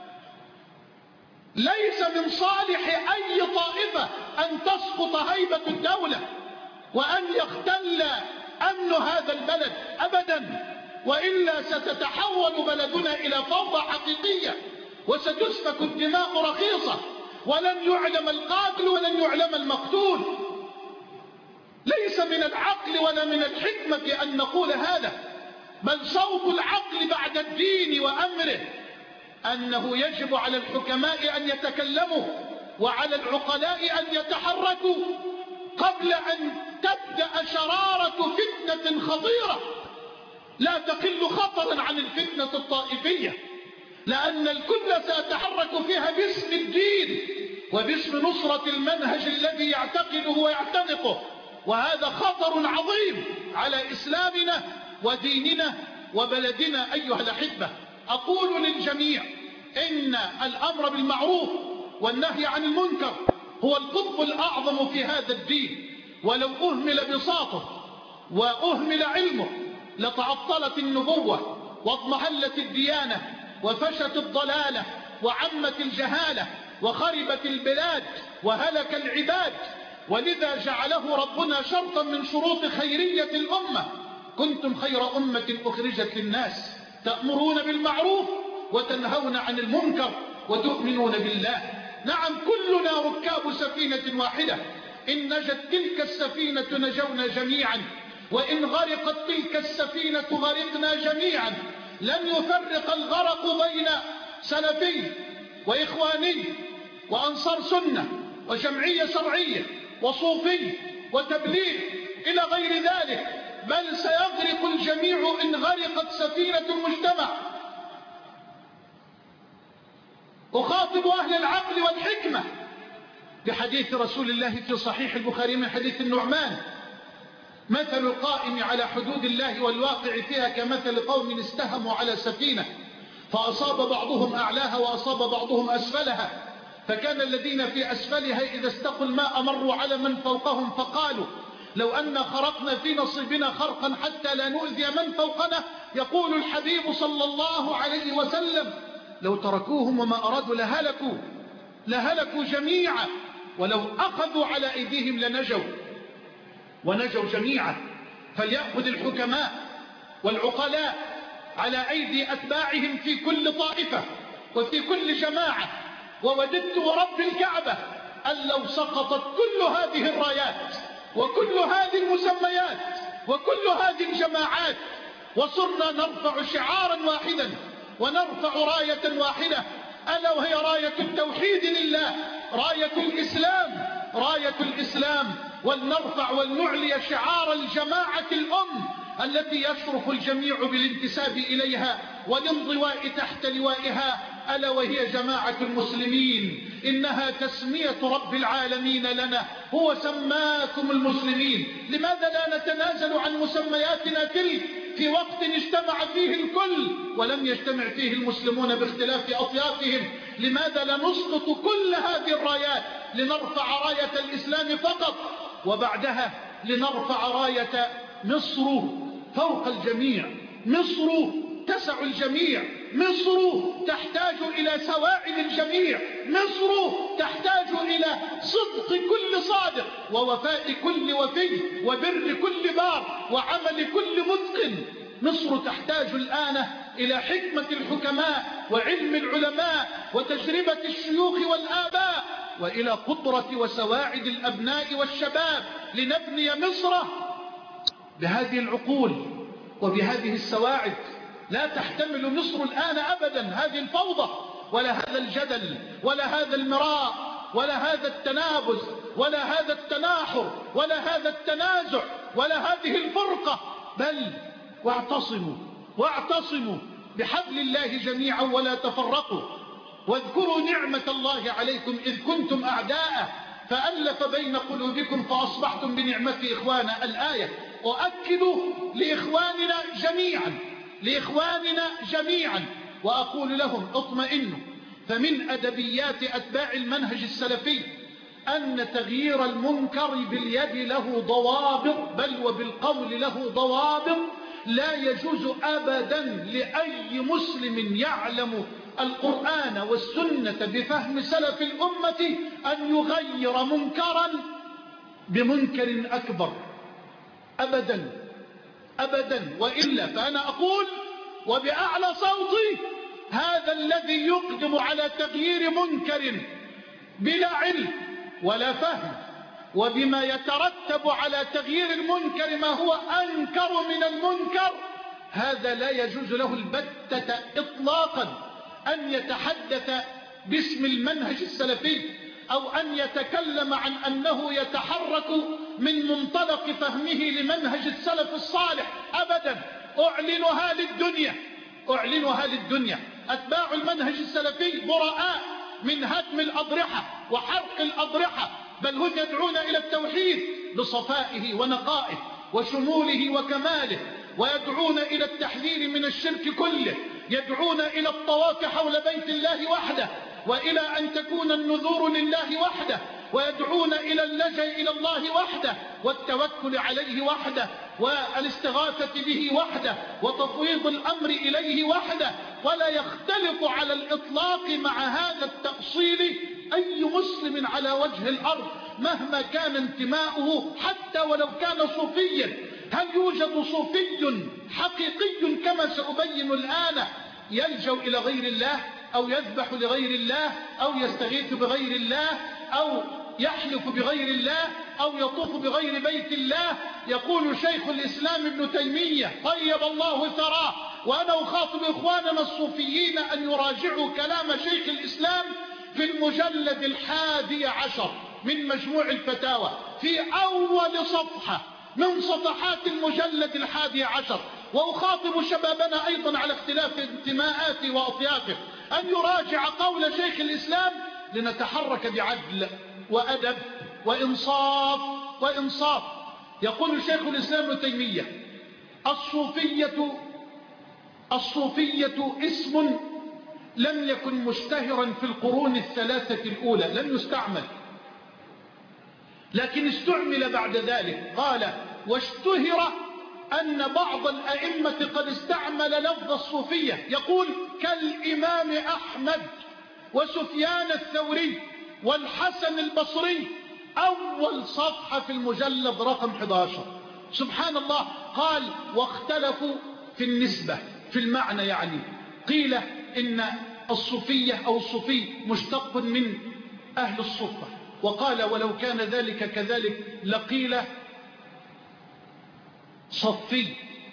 ليس من صالح أي طائفة أن تسقط هيبة الدولة وأن يختل أمن هذا البلد أبدا، وإلا ستتحول بلدنا إلى فوضى حقيقية وستسفك الدماء رخيصة ولن يعلم القاتل ولن يعلم المقتول. ليس من العقل ولا من الحكمة أن نقول هذا، بل صوت العقل بعد الدين وأمره أنه يجب على الحكماء أن يتكلموا وعلى العقلاء أن يتحركوا قبل أن تبدأ شرارة فتنة خطيرة لا تقل خطرا عن الفتنة الطائفية، لأن الكل سيتحرك فيها باسم الدين وباسم نصرة المنهج الذي يعتقده ويعتنقه، وهذا خطر عظيم على إسلامنا وديننا وبلدنا. أيها الأحبة، أقول للجميع إن الأمر بالمعروف والنهي عن المنكر هو القطب الأعظم في هذا الدين، ولو أهمل بساطه وأهمل علمه لتعطلت النبوة واضمحلت الديانة وفشت الضلالة وعمت الجهالة وخربت البلاد وهلك العباد. ولذا جعله ربنا شرطا من شروط خيرية الأمة: كنتم خير أمة أخرجت للناس تأمرون بالمعروف وتنهون عن المنكر وتؤمنون بالله. نعم، كلنا ركاب سفينة واحدة، إن نجت تلك السفينة نجونا جميعا، وإن غرقت تلك السفينة غرقنا جميعا. لن يفرق الغرق بين سلفي وإخواني وأنصار سنة وجمعية شرعية وصوفي وتبليغ إلى غير ذلك، بل سيغرق الجميع إن غرقت سفينة المجتمع. أخاطب أهل العقل والحكمة بحديث رسول الله في صحيح البخاري من حديث النعمان: مثل القائم على حدود الله والواقع فيها كمثل قوم استهموا على سفينة فأصاب بعضهم أعلاها وأصاب بعضهم أسفلها، فكان الذين في أسفلها إذا استقوا الماء مروا على من فوقهم فقالوا لو أن خرقنا في نصيبنا خرقا حتى لا نؤذي من فوقنا. يقول الحبيب صلى الله عليه وسلم: لو تركوهم وما أرادوا لهلكوا لهلكوا جميعا، ولو أخذوا على أيديهم لنجوا ونجوا جميعا. فليأخذ الحكماء والعقلاء على أيدي أتباعهم في كل طائفة وفي كل جماعة. ووددت ورب الكعبة أن لو سقطت كل هذه الرايات وكل هذه المسميات وكل هذه الجماعات وصرنا نرفع شعارا واحدا ونرفع راية واحدة، ألا وهي راية التوحيد لله، راية الإسلام، راية الإسلام، ولنرفع ولنعلي شعار الجماعة الأم التي يشرف الجميع بالانتساب إليها والانضواء تحت لوائها، ألا وهي جماعة المسلمين. إنها تسمية رب العالمين لنا، هو سماكم المسلمين. لماذا لا نتنازل عن مسمياتنا تلك في وقت اجتمع فيه الكل ولم يجتمع فيه المسلمون باختلاف أطيافهم؟ لماذا لا نسقط كل هذه الرايات لنرفع راية الإسلام فقط، وبعدها لنرفع راية مصر فوق الجميع؟ مصر تسع الجميع، مصر تحتاج إلى سواعد الجميع، مصر تحتاج إلى صدق كل صادق ووفاء كل وفي وبر كل بار وعمل كل متقن. مصر تحتاج الآن إلى حكمة الحكماء وعلم العلماء وتجربة الشيوخ والآباء وإلى قدرة وسواعد الأبناء والشباب لنبني مصر بهذه العقول وبهذه السواعد. لا تحتمل مصر الآن أبدا هذه الفوضى ولا هذا الجدل ولا هذا المراء ولا هذا التنابز ولا هذا التناحر ولا هذا التنازع ولا هذه الفرقة، بل واعتصموا واعتصموا بحبل الله جميعا ولا تفرقوا. واذكروا نعمة الله عليكم إذ كنتم أعداء فألف بين قلوبكم فأصبحتم بنعمته إخوانا. الآية أؤكد لإخواننا جميعا لإخواننا جميعا وأقول لهم اطمئنوا، فمن أدبيات أتباع المنهج السلفي أن تغيير المنكر باليد له ضوابط، بل وبالقول له ضوابط. لا يجوز أبدا لأي مسلم يعلم القرآن والسنة بفهم سلف الأمة أن يغير منكرا بمنكر أكبر أبدا أبدا. وإلا فأنا أقول وبأعلى صوتي: هذا الذي يقدم على تغيير منكر بلا علم ولا فهم وبما يترتب على تغيير المنكر ما هو أنكر من المنكر، هذا لا يجوز له البتة إطلاقا أن يتحدث باسم المنهج السلفي أو أن يتكلم عن أنه يتحرك من منطلق فهمه لمنهج السلف الصالح أبدا. أعلنها للدنيا أعلنها للدنيا أتباع المنهج السلفي براء من هدم الأضرحة وحرق الأضرحة، بل هم يدعون إلى التوحيد بصفائه ونقائه وشموله وكماله، ويدعون إلى التحذير من الشرك كله، يدعون إلى الطواف حول بيت الله وحده وإلى أن تكون النذور لله وحده، ويدعون إلى اللجأ إلى الله وحده والتوكل عليه وحده والاستغاثة به وحده وتفويض الأمر إليه وحده. ولا يختلط على الإطلاق مع هذا التأصيل أي مسلم على وجه الأرض مهما كان انتماؤه حتى ولو كان صوفيا. هل يوجد صوفي حقيقي كما سأبين الآن يلجأ إلى غير الله أو يذبح لغير الله أو يستغيث بغير الله أو يحلف بغير الله أو يطوف بغير بيت الله؟ يقول شيخ الإسلام ابن تيمية طيب الله ثراه، وأنا أخاطب إخواننا الصوفيين أن يراجعوا كلام شيخ الإسلام في المجلد الحادي عشر من مجموع الفتاوى في أول صفحة من صفحات المجلد الحادي عشر. وأخاطب شبابنا أيضا على اختلاف انتماءات وأطيافه أن يراجع قول شيخ الإسلام لنتحرك بعدل وأدب وإنصاف وإنصاف. يقول شيخ الإسلام ابن تيمية: الصوفية الصوفية اسم لم يكن مشتهرا في القرون الثلاثة الأولى، لم يستعمل، لكن استعمل بعد ذلك. قال: واشتهر أن بعض الأئمة قد استعمل لفظ الصوفية، يقول كالإمام أحمد وسفيان الثوري والحسن البصري. أول صفحة في المجلد رقم أحد عشر. سبحان الله. قال: واختلفوا في النسبة في المعنى، يعني قيل إن الصوفية أو الصوفي مشتق من أهل الصفة، وقال ولو كان ذلك كذلك لقيل صفي،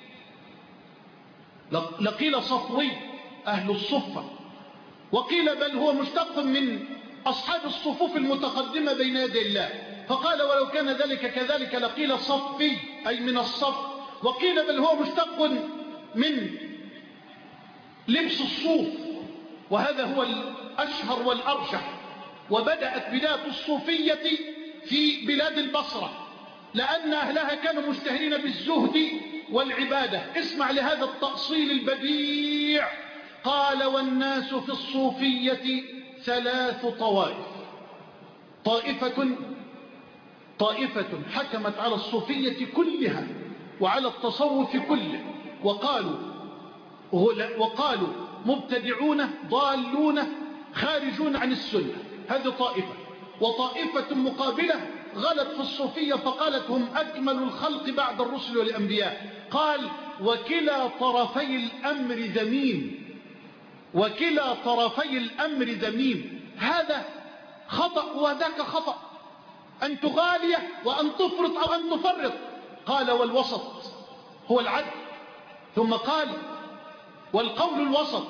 لقيل صفوي أهل الصفة، وقيل بل هو مشتق من أصحاب الصفوف المتقدمة بين يدي الله، فقال ولو كان ذلك كذلك لقيل صفي أي من الصف، وقيل بل هو مشتق من لبس الصوف، وهذا هو الأشهر والأرجح. وبدأت بداية الصوفية في بلاد البصرة لأن أهلها كانوا مشتهرين بالزهد والعبادة. اسمع لهذا التأصيل البديع. قال: والناس في الصوفية ثلاث طوائف. طائفة طائفة حكمت على الصوفية كلها وعلى التصوف كله، وقالوا وقالوا مبتدعون ضالون خارجون عن السنة، هذه طائفة. وطائفة مقابلة غلت في الصوفية فقالت هم أكمل الخلق بعد الرسل والأنبياء. قال: وكلا طرفي الأمر ذميم، وكلا طرفي الأمر ذميم، هذا خطأ وذاك خطأ، أن تغالي وأن تفرط أو أن تفرط. قال: والوسط هو العدل. ثم قال والقول الوسط.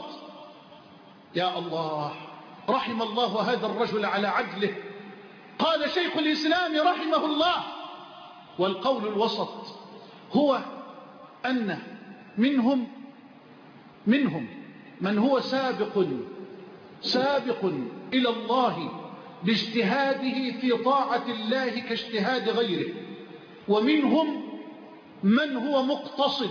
يا الله، رحم الله هذا الرجل على عدله. قال شيخ الإسلام رحمه الله والقول الوسط هو أن منهم منهم من هو سابق سابق إلى الله باجتهاده في طاعة الله كاجتهاد غيره، ومنهم من هو مقتصد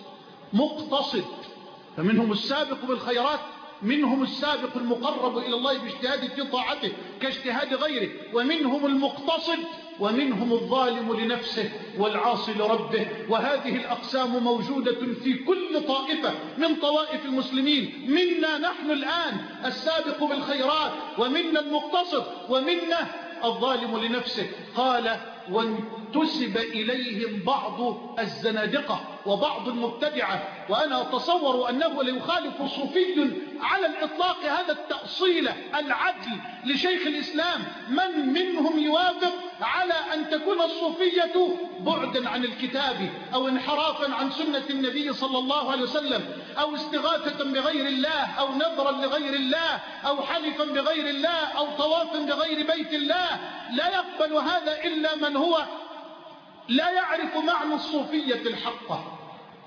مقتصد فمنهم السابق بالخيرات، منهم السابق المقرب إلى الله باجتهاده في طاعته كاجتهاد غيره، ومنهم المقتصد، ومنهم الظالم لنفسه والعاصي لربه. وهذه الأقسام موجودة في كل طائفة من طوائف المسلمين. منا نحن الآن السابق بالخيرات، ومنا المقتصد، ومنا الظالم لنفسه. قال وانتسب إليهم بعض الزنادقة وبعض المبتدعة، وأنا أتصور أنه ليخالف صوفي على الإطلاق هذا التأصيل العدل لشيخ الإسلام. من منهم يوافق على أن تكون الصوفية بعدا عن الكتاب أو انحرافا عن سنة النبي صلى الله عليه وسلم، أو استغاثة بغير الله، أو نذرا لغير الله، أو حلفا بغير الله، أو طوافا بغير بيت الله؟ لا يقبل هذا إلا من هو لا يعرف معنى الصوفية الحقة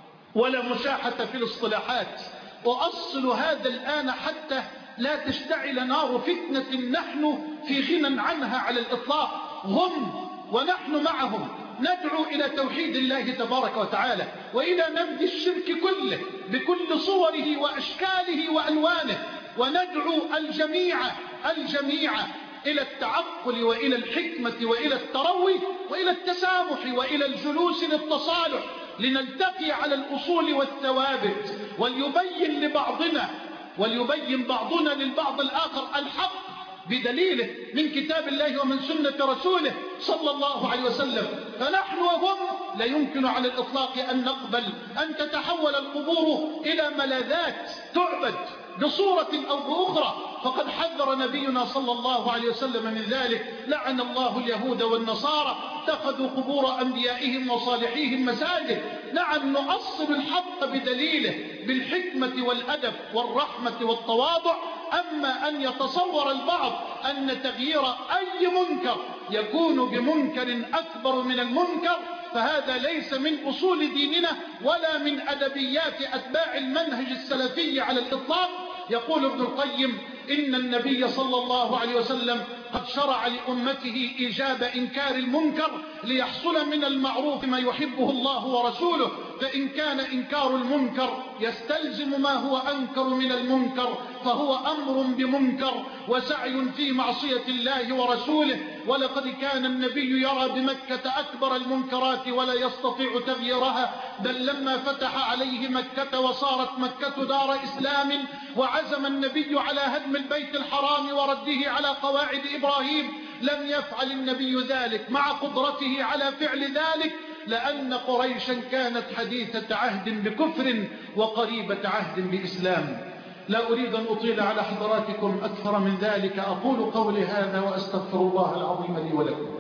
ولا مشاحة في الاصطلاحات. وأصل هذا الآن حتى لا تشتعل نار فتنة نحن في غنى عنها على الإطلاق. هم ونحن معهم ندعو إلى توحيد الله تبارك وتعالى، وإلى نبذ الشرك كله بكل صوره وأشكاله وألوانه، وندعو الجميع الجميع إلى التعقل وإلى الحكمة وإلى التروي وإلى التسامح وإلى الجلوس للتصالح، لنلتقي على الأصول والثوابت، وليبين لبعضنا وليبين بعضنا للبعض الآخر الحق بدليله من كتاب الله ومن سنة رسوله صلى الله عليه وسلم. فنحن وهم لا يمكن على الإطلاق أن نقبل أن تتحول القبور إلى ملاذات تعبد بصورة أو بأخرى، فقد حذر نبينا صلى الله عليه وسلم من ذلك. لعن الله اليهود والنصارى اتخذوا قبور أنبيائهم وصالحيهم مساجد. نعم، نؤصل الحق بدليله بالحكمة والأدب والرحمة والتواضع. أما أن يتصور البعض أن تغيير أي منكر يكون بمنكر أكبر من المنكر، فهذا ليس من أصول ديننا ولا من أدبيات أتباع المنهج السلفي على الإطلاق. يقول ابن القيم إن النبي صلى الله عليه وسلم قد شرع لأمته إيجاب إنكار المنكر ليحصل من المعروف ما يحبه الله ورسوله، فإن كان إنكار المنكر يستلزم ما هو أنكر من المنكر فهو أمر بمنكر وسعي في معصية الله ورسوله. ولقد كان النبي يرى بمكة أكبر المنكرات ولا يستطيع تغييرها، بل لما فتح عليه مكة وصارت مكة دار إسلام وعزم النبي على هدم البيت الحرام ورده على قواعد إبراهيم، لم يفعل النبي ذلك مع قدرته على فعل ذلك، لأن قريشا كانت حديثة عهد بكفر وقريبة عهد بإسلام. لا أريد أن أطيل على حضراتكم أكثر من ذلك، أقول قولي هذا وأستغفر الله العظيم لي ولكم.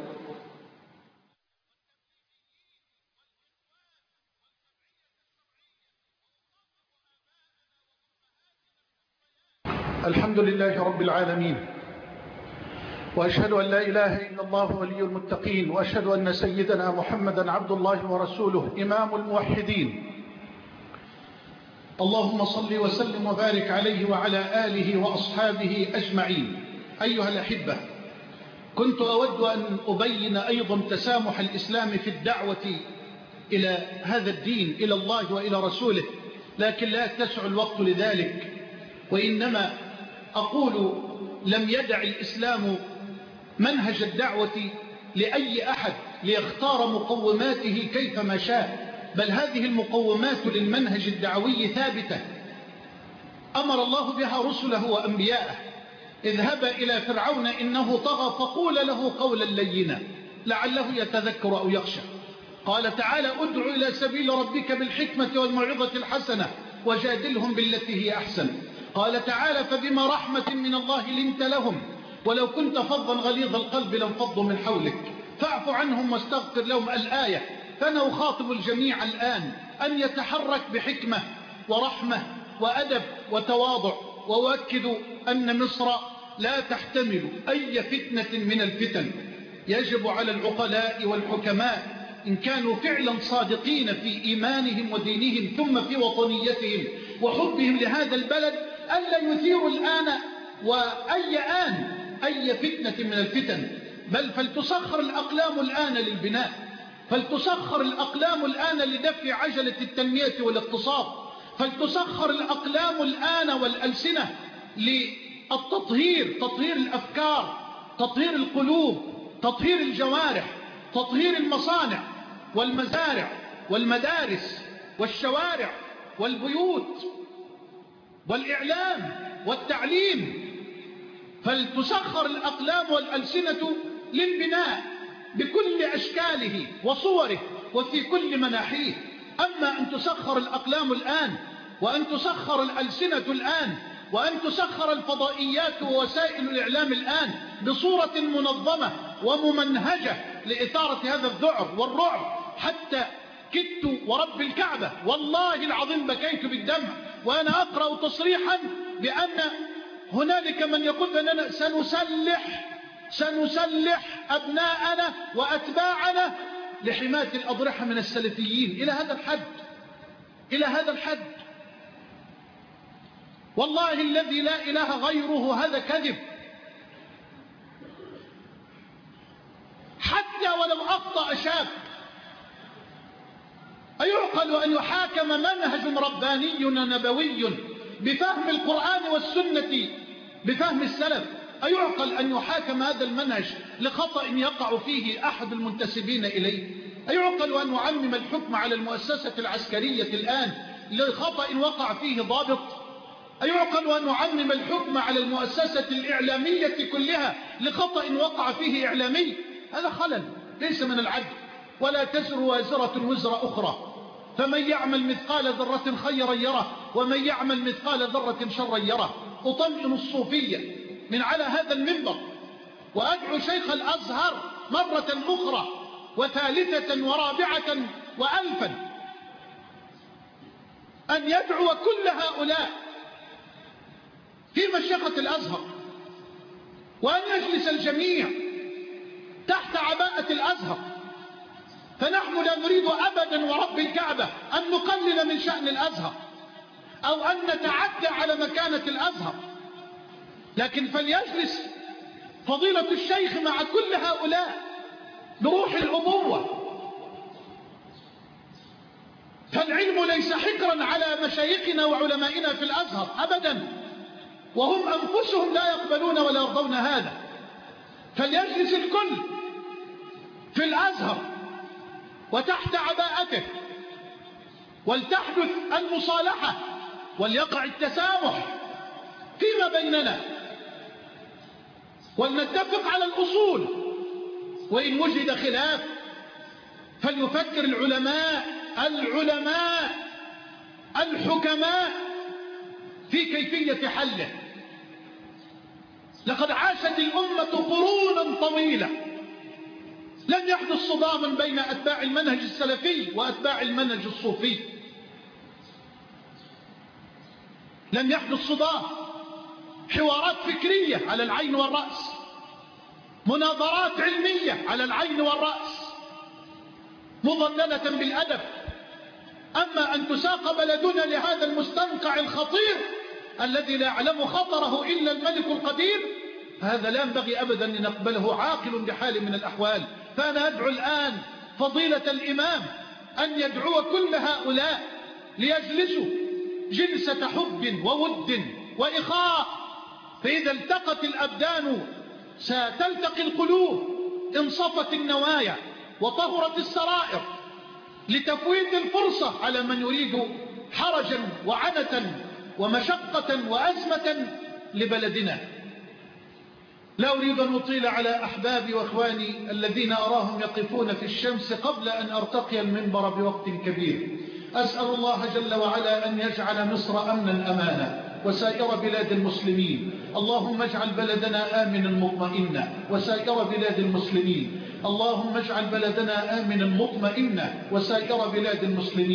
الحمد لله رب العالمين، وأشهد أن لا إله إلا الله ولي المتقين، وأشهد أن سيدنا محمدا عبد الله ورسوله إمام الموحدين. اللهم صل وسلم وبارك عليه وعلى آله وأصحابه أجمعين. أيها الأحبة، كنت أود أن أبين أيضا تسامح الإسلام في الدعوة إلى هذا الدين، إلى الله وإلى رسوله، لكن لا يتسع الوقت لذلك، وإنما أقول لم يدع الإسلام منهج الدعوة لأي أحد ليختار مقوماته كيفما شاء، بل هذه المقومات للمنهج الدعوي ثابتة أمر الله بها رسله وأنبياءه. اذهب إلى فرعون إنه طغى فقول له قولا لينا لعله يتذكر أو يخشى. قال تعالى ادع إلى سبيل ربك بالحكمة والموعظة الحسنة وجادلهم بالتي هي أحسن. قال تعالى فبما رحمة من الله لنت لهم ولو كنت فظا غليظ القلب لانفضوا من حولك فاعف عنهم واستغفر لهم الآية. فأنا أخاطب الجميع الآن أن يتحرك بحكمة ورحمة وأدب وتواضع. وأؤكد أن مصر لا تحتمل أي فتنة من الفتن. يجب على العقلاء والحكماء إن كانوا فعلا صادقين في إيمانهم ودينهم ثم في وطنيتهم وحبهم لهذا البلد ألا يثيروا الآن وأي آن أي فتنة من الفتن، بل فلتسخر الأقلام الآن للبناء، فلتسخر الأقلام الآن لدفع عجلة التنمية والاقتصاد، فلتسخر الأقلام الآن والألسنة للتطهير، تطهير الأفكار، تطهير القلوب، تطهير الجوارح، تطهير المصانع والمزارع والمدارس والشوارع والبيوت والإعلام والتعليم. فلتسخر الأقلام والألسنة للبناء بكل أشكاله وصوره وفي كل مناحيه. أما أن تسخر الأقلام الآن وأن تسخر الألسنة الآن وأن تسخر الفضائيات ووسائل الإعلام الآن بصورة منظمة وممنهجة لإثارة هذا الذعر والرعب، حتى كدت ورب الكعبة والله العظيم بكيت بالدمع وأنا أقرأ تصريحا بأن هنالك من يقول أننا سنسلح سنسلح أبناءنا وأتباعنا لحماية الأضرحة من السلفيين. إلى هذا الحد، إلى هذا الحد. والله الذي لا إله غيره هذا كذب. حتى ولو أخطأ شاب أيعقل أن يحاكم منهج رباني نبوي بفهم القرآن والسنة بفهم السلف؟ أيعقل أن يحاكم هذا المنهج لخطأ يقع فيه أحد المنتسبين إليه؟ أيعقل أن نعمم الحكم على المؤسسة العسكرية الآن لخطأ وقع فيه ضابط؟ أيعقل أن نعمم الحكم على المؤسسة الإعلامية كلها لخطأ وقع فيه إعلامي؟ هذا خلل ليس من العدل. ولا تزر وازرة وزر أخرى، فمن يعمل مثقال ذرة خيرا يره ومن يعمل مثقال ذرة شرا يره. أطمئن الصوفية من على هذا المنبر وأدعو شيخ الأزهر مرة أخرى وثالثة ورابعة وألفا أن يدعو كل هؤلاء في مشيخة الأزهر وأن يجلس الجميع تحت عباءة الأزهر. فنحن لا نريد أبدا ورب الكعبة أن نقلل من شأن الأزهر أو أن نتعدى على مكانة الأزهر، لكن فليجلس فضيلة الشيخ مع كل هؤلاء بروح الأبوة. فالعلم ليس حكرا على مشايخنا وعلمائنا في الأزهر أبدا، وهم أنفسهم لا يقبلون ولا يرضون هذا. فليجلس الكل في الأزهر وتحت عباءته، ولتحدث المصالحة وليقع التسامح فيما بيننا، ولنتفق على الأصول. وإن وجد خلاف فليفكر العلماء العلماء الحكماء في كيفية حله. لقد عاشت الأمة قرونا طويلة لم يحدث صدام بين أتباع المنهج السلفي وأتباع المنهج الصوفي، لم يحدث صدام. حوارات فكرية على العين والرأس، مناظرات علمية على العين والرأس مضللة بالأدب. أما أن تساق بلدنا لهذا المستنقع الخطير الذي لا يعلم خطره إلا الملك القدير، هذا لا ينبغي أبدا أن نقبله عاقل بحال من الأحوال. فأنا أدعو الآن فضيلة الإمام أن يدعو كل هؤلاء ليجلسوا جلسة حب وود وإخاء، فإذا التقت الأبدان ستلتقي القلوب، انصفت النوايا وطهرت السرائر، لتفويت الفرصة على من يريد حرجا وعنة ومشقة وأزمة لبلدنا. لا أريد أن أطيل على أحبابي وأخواني الذين أراهم يقفون في الشمس قبل أن أرتقي المنبر بوقت كبير. أسأل الله جل وعلا أن يجعل مصر أمنا أمانا وسائر بلاد المسلمين. اللهم اجعل بلدنا آمنا مطمئنا وسائر بلاد المسلمين. اللهم اجعل بلدنا آمنا مطمئنا وسائر بلاد المسلمين.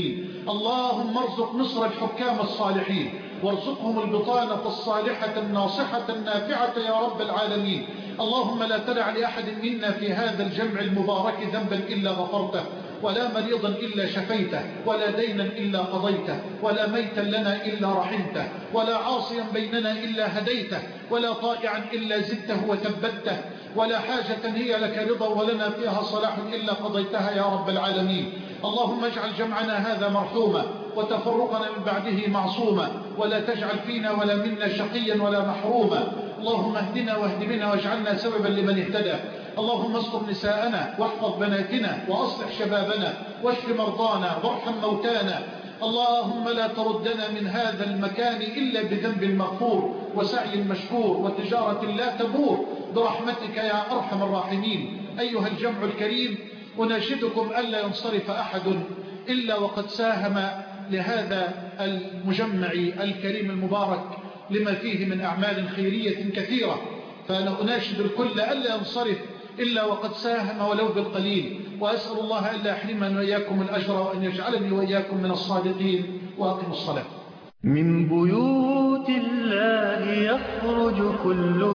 اللهم ارزق مصر الحكام الصالحين، وارزقهم البطانة الصالحة الناصحة النافعة يا رب العالمين. اللهم لا تدع لأحد منا في هذا الجمع المبارك ذنبا إلا غفرته، ولا مريضا إلا شفيته، ولا دينا إلا قضيته، ولا ميتا لنا إلا رحمته، ولا عاصيا بيننا إلا هديته، ولا طائعا إلا زدته وثبته، ولا حاجة هي لك رضا ولنا فيها صلاح إلا قضيتها يا رب العالمين. اللهم اجعل جمعنا هذا مرحوما، وتفرقنا من بعده معصوما، ولا تجعل فينا ولا منا شقيا ولا محروما. اللهم اهدنا واهد بنا واجعلنا سببا لمن اهتدى. اللهم استر نساءنا واحفظ بناتنا وأصلح شبابنا واشف مرضانا وارحم موتانا. اللهم لا تردنا من هذا المكان إلا بذنب مغفور وسعي مشكور وتجارة لا تبور برحمتك يا أرحم الراحمين. أيها الجمع الكريم، أناشدكم ألا ينصرف أحد إلا وقد ساهم لهذا المجمع الكريم المبارك لما فيه من أعمال خيرية كثيرة، فأنا أناشد الكل ألا ينصرف إلا وقد ساهم ولو بالقليل، وأسأل الله ألا يحرمني وإياكم الأجر وأن يجعلني وإياكم من الصادقين. وأقم الصلاة. من بيوت الله يخرج كل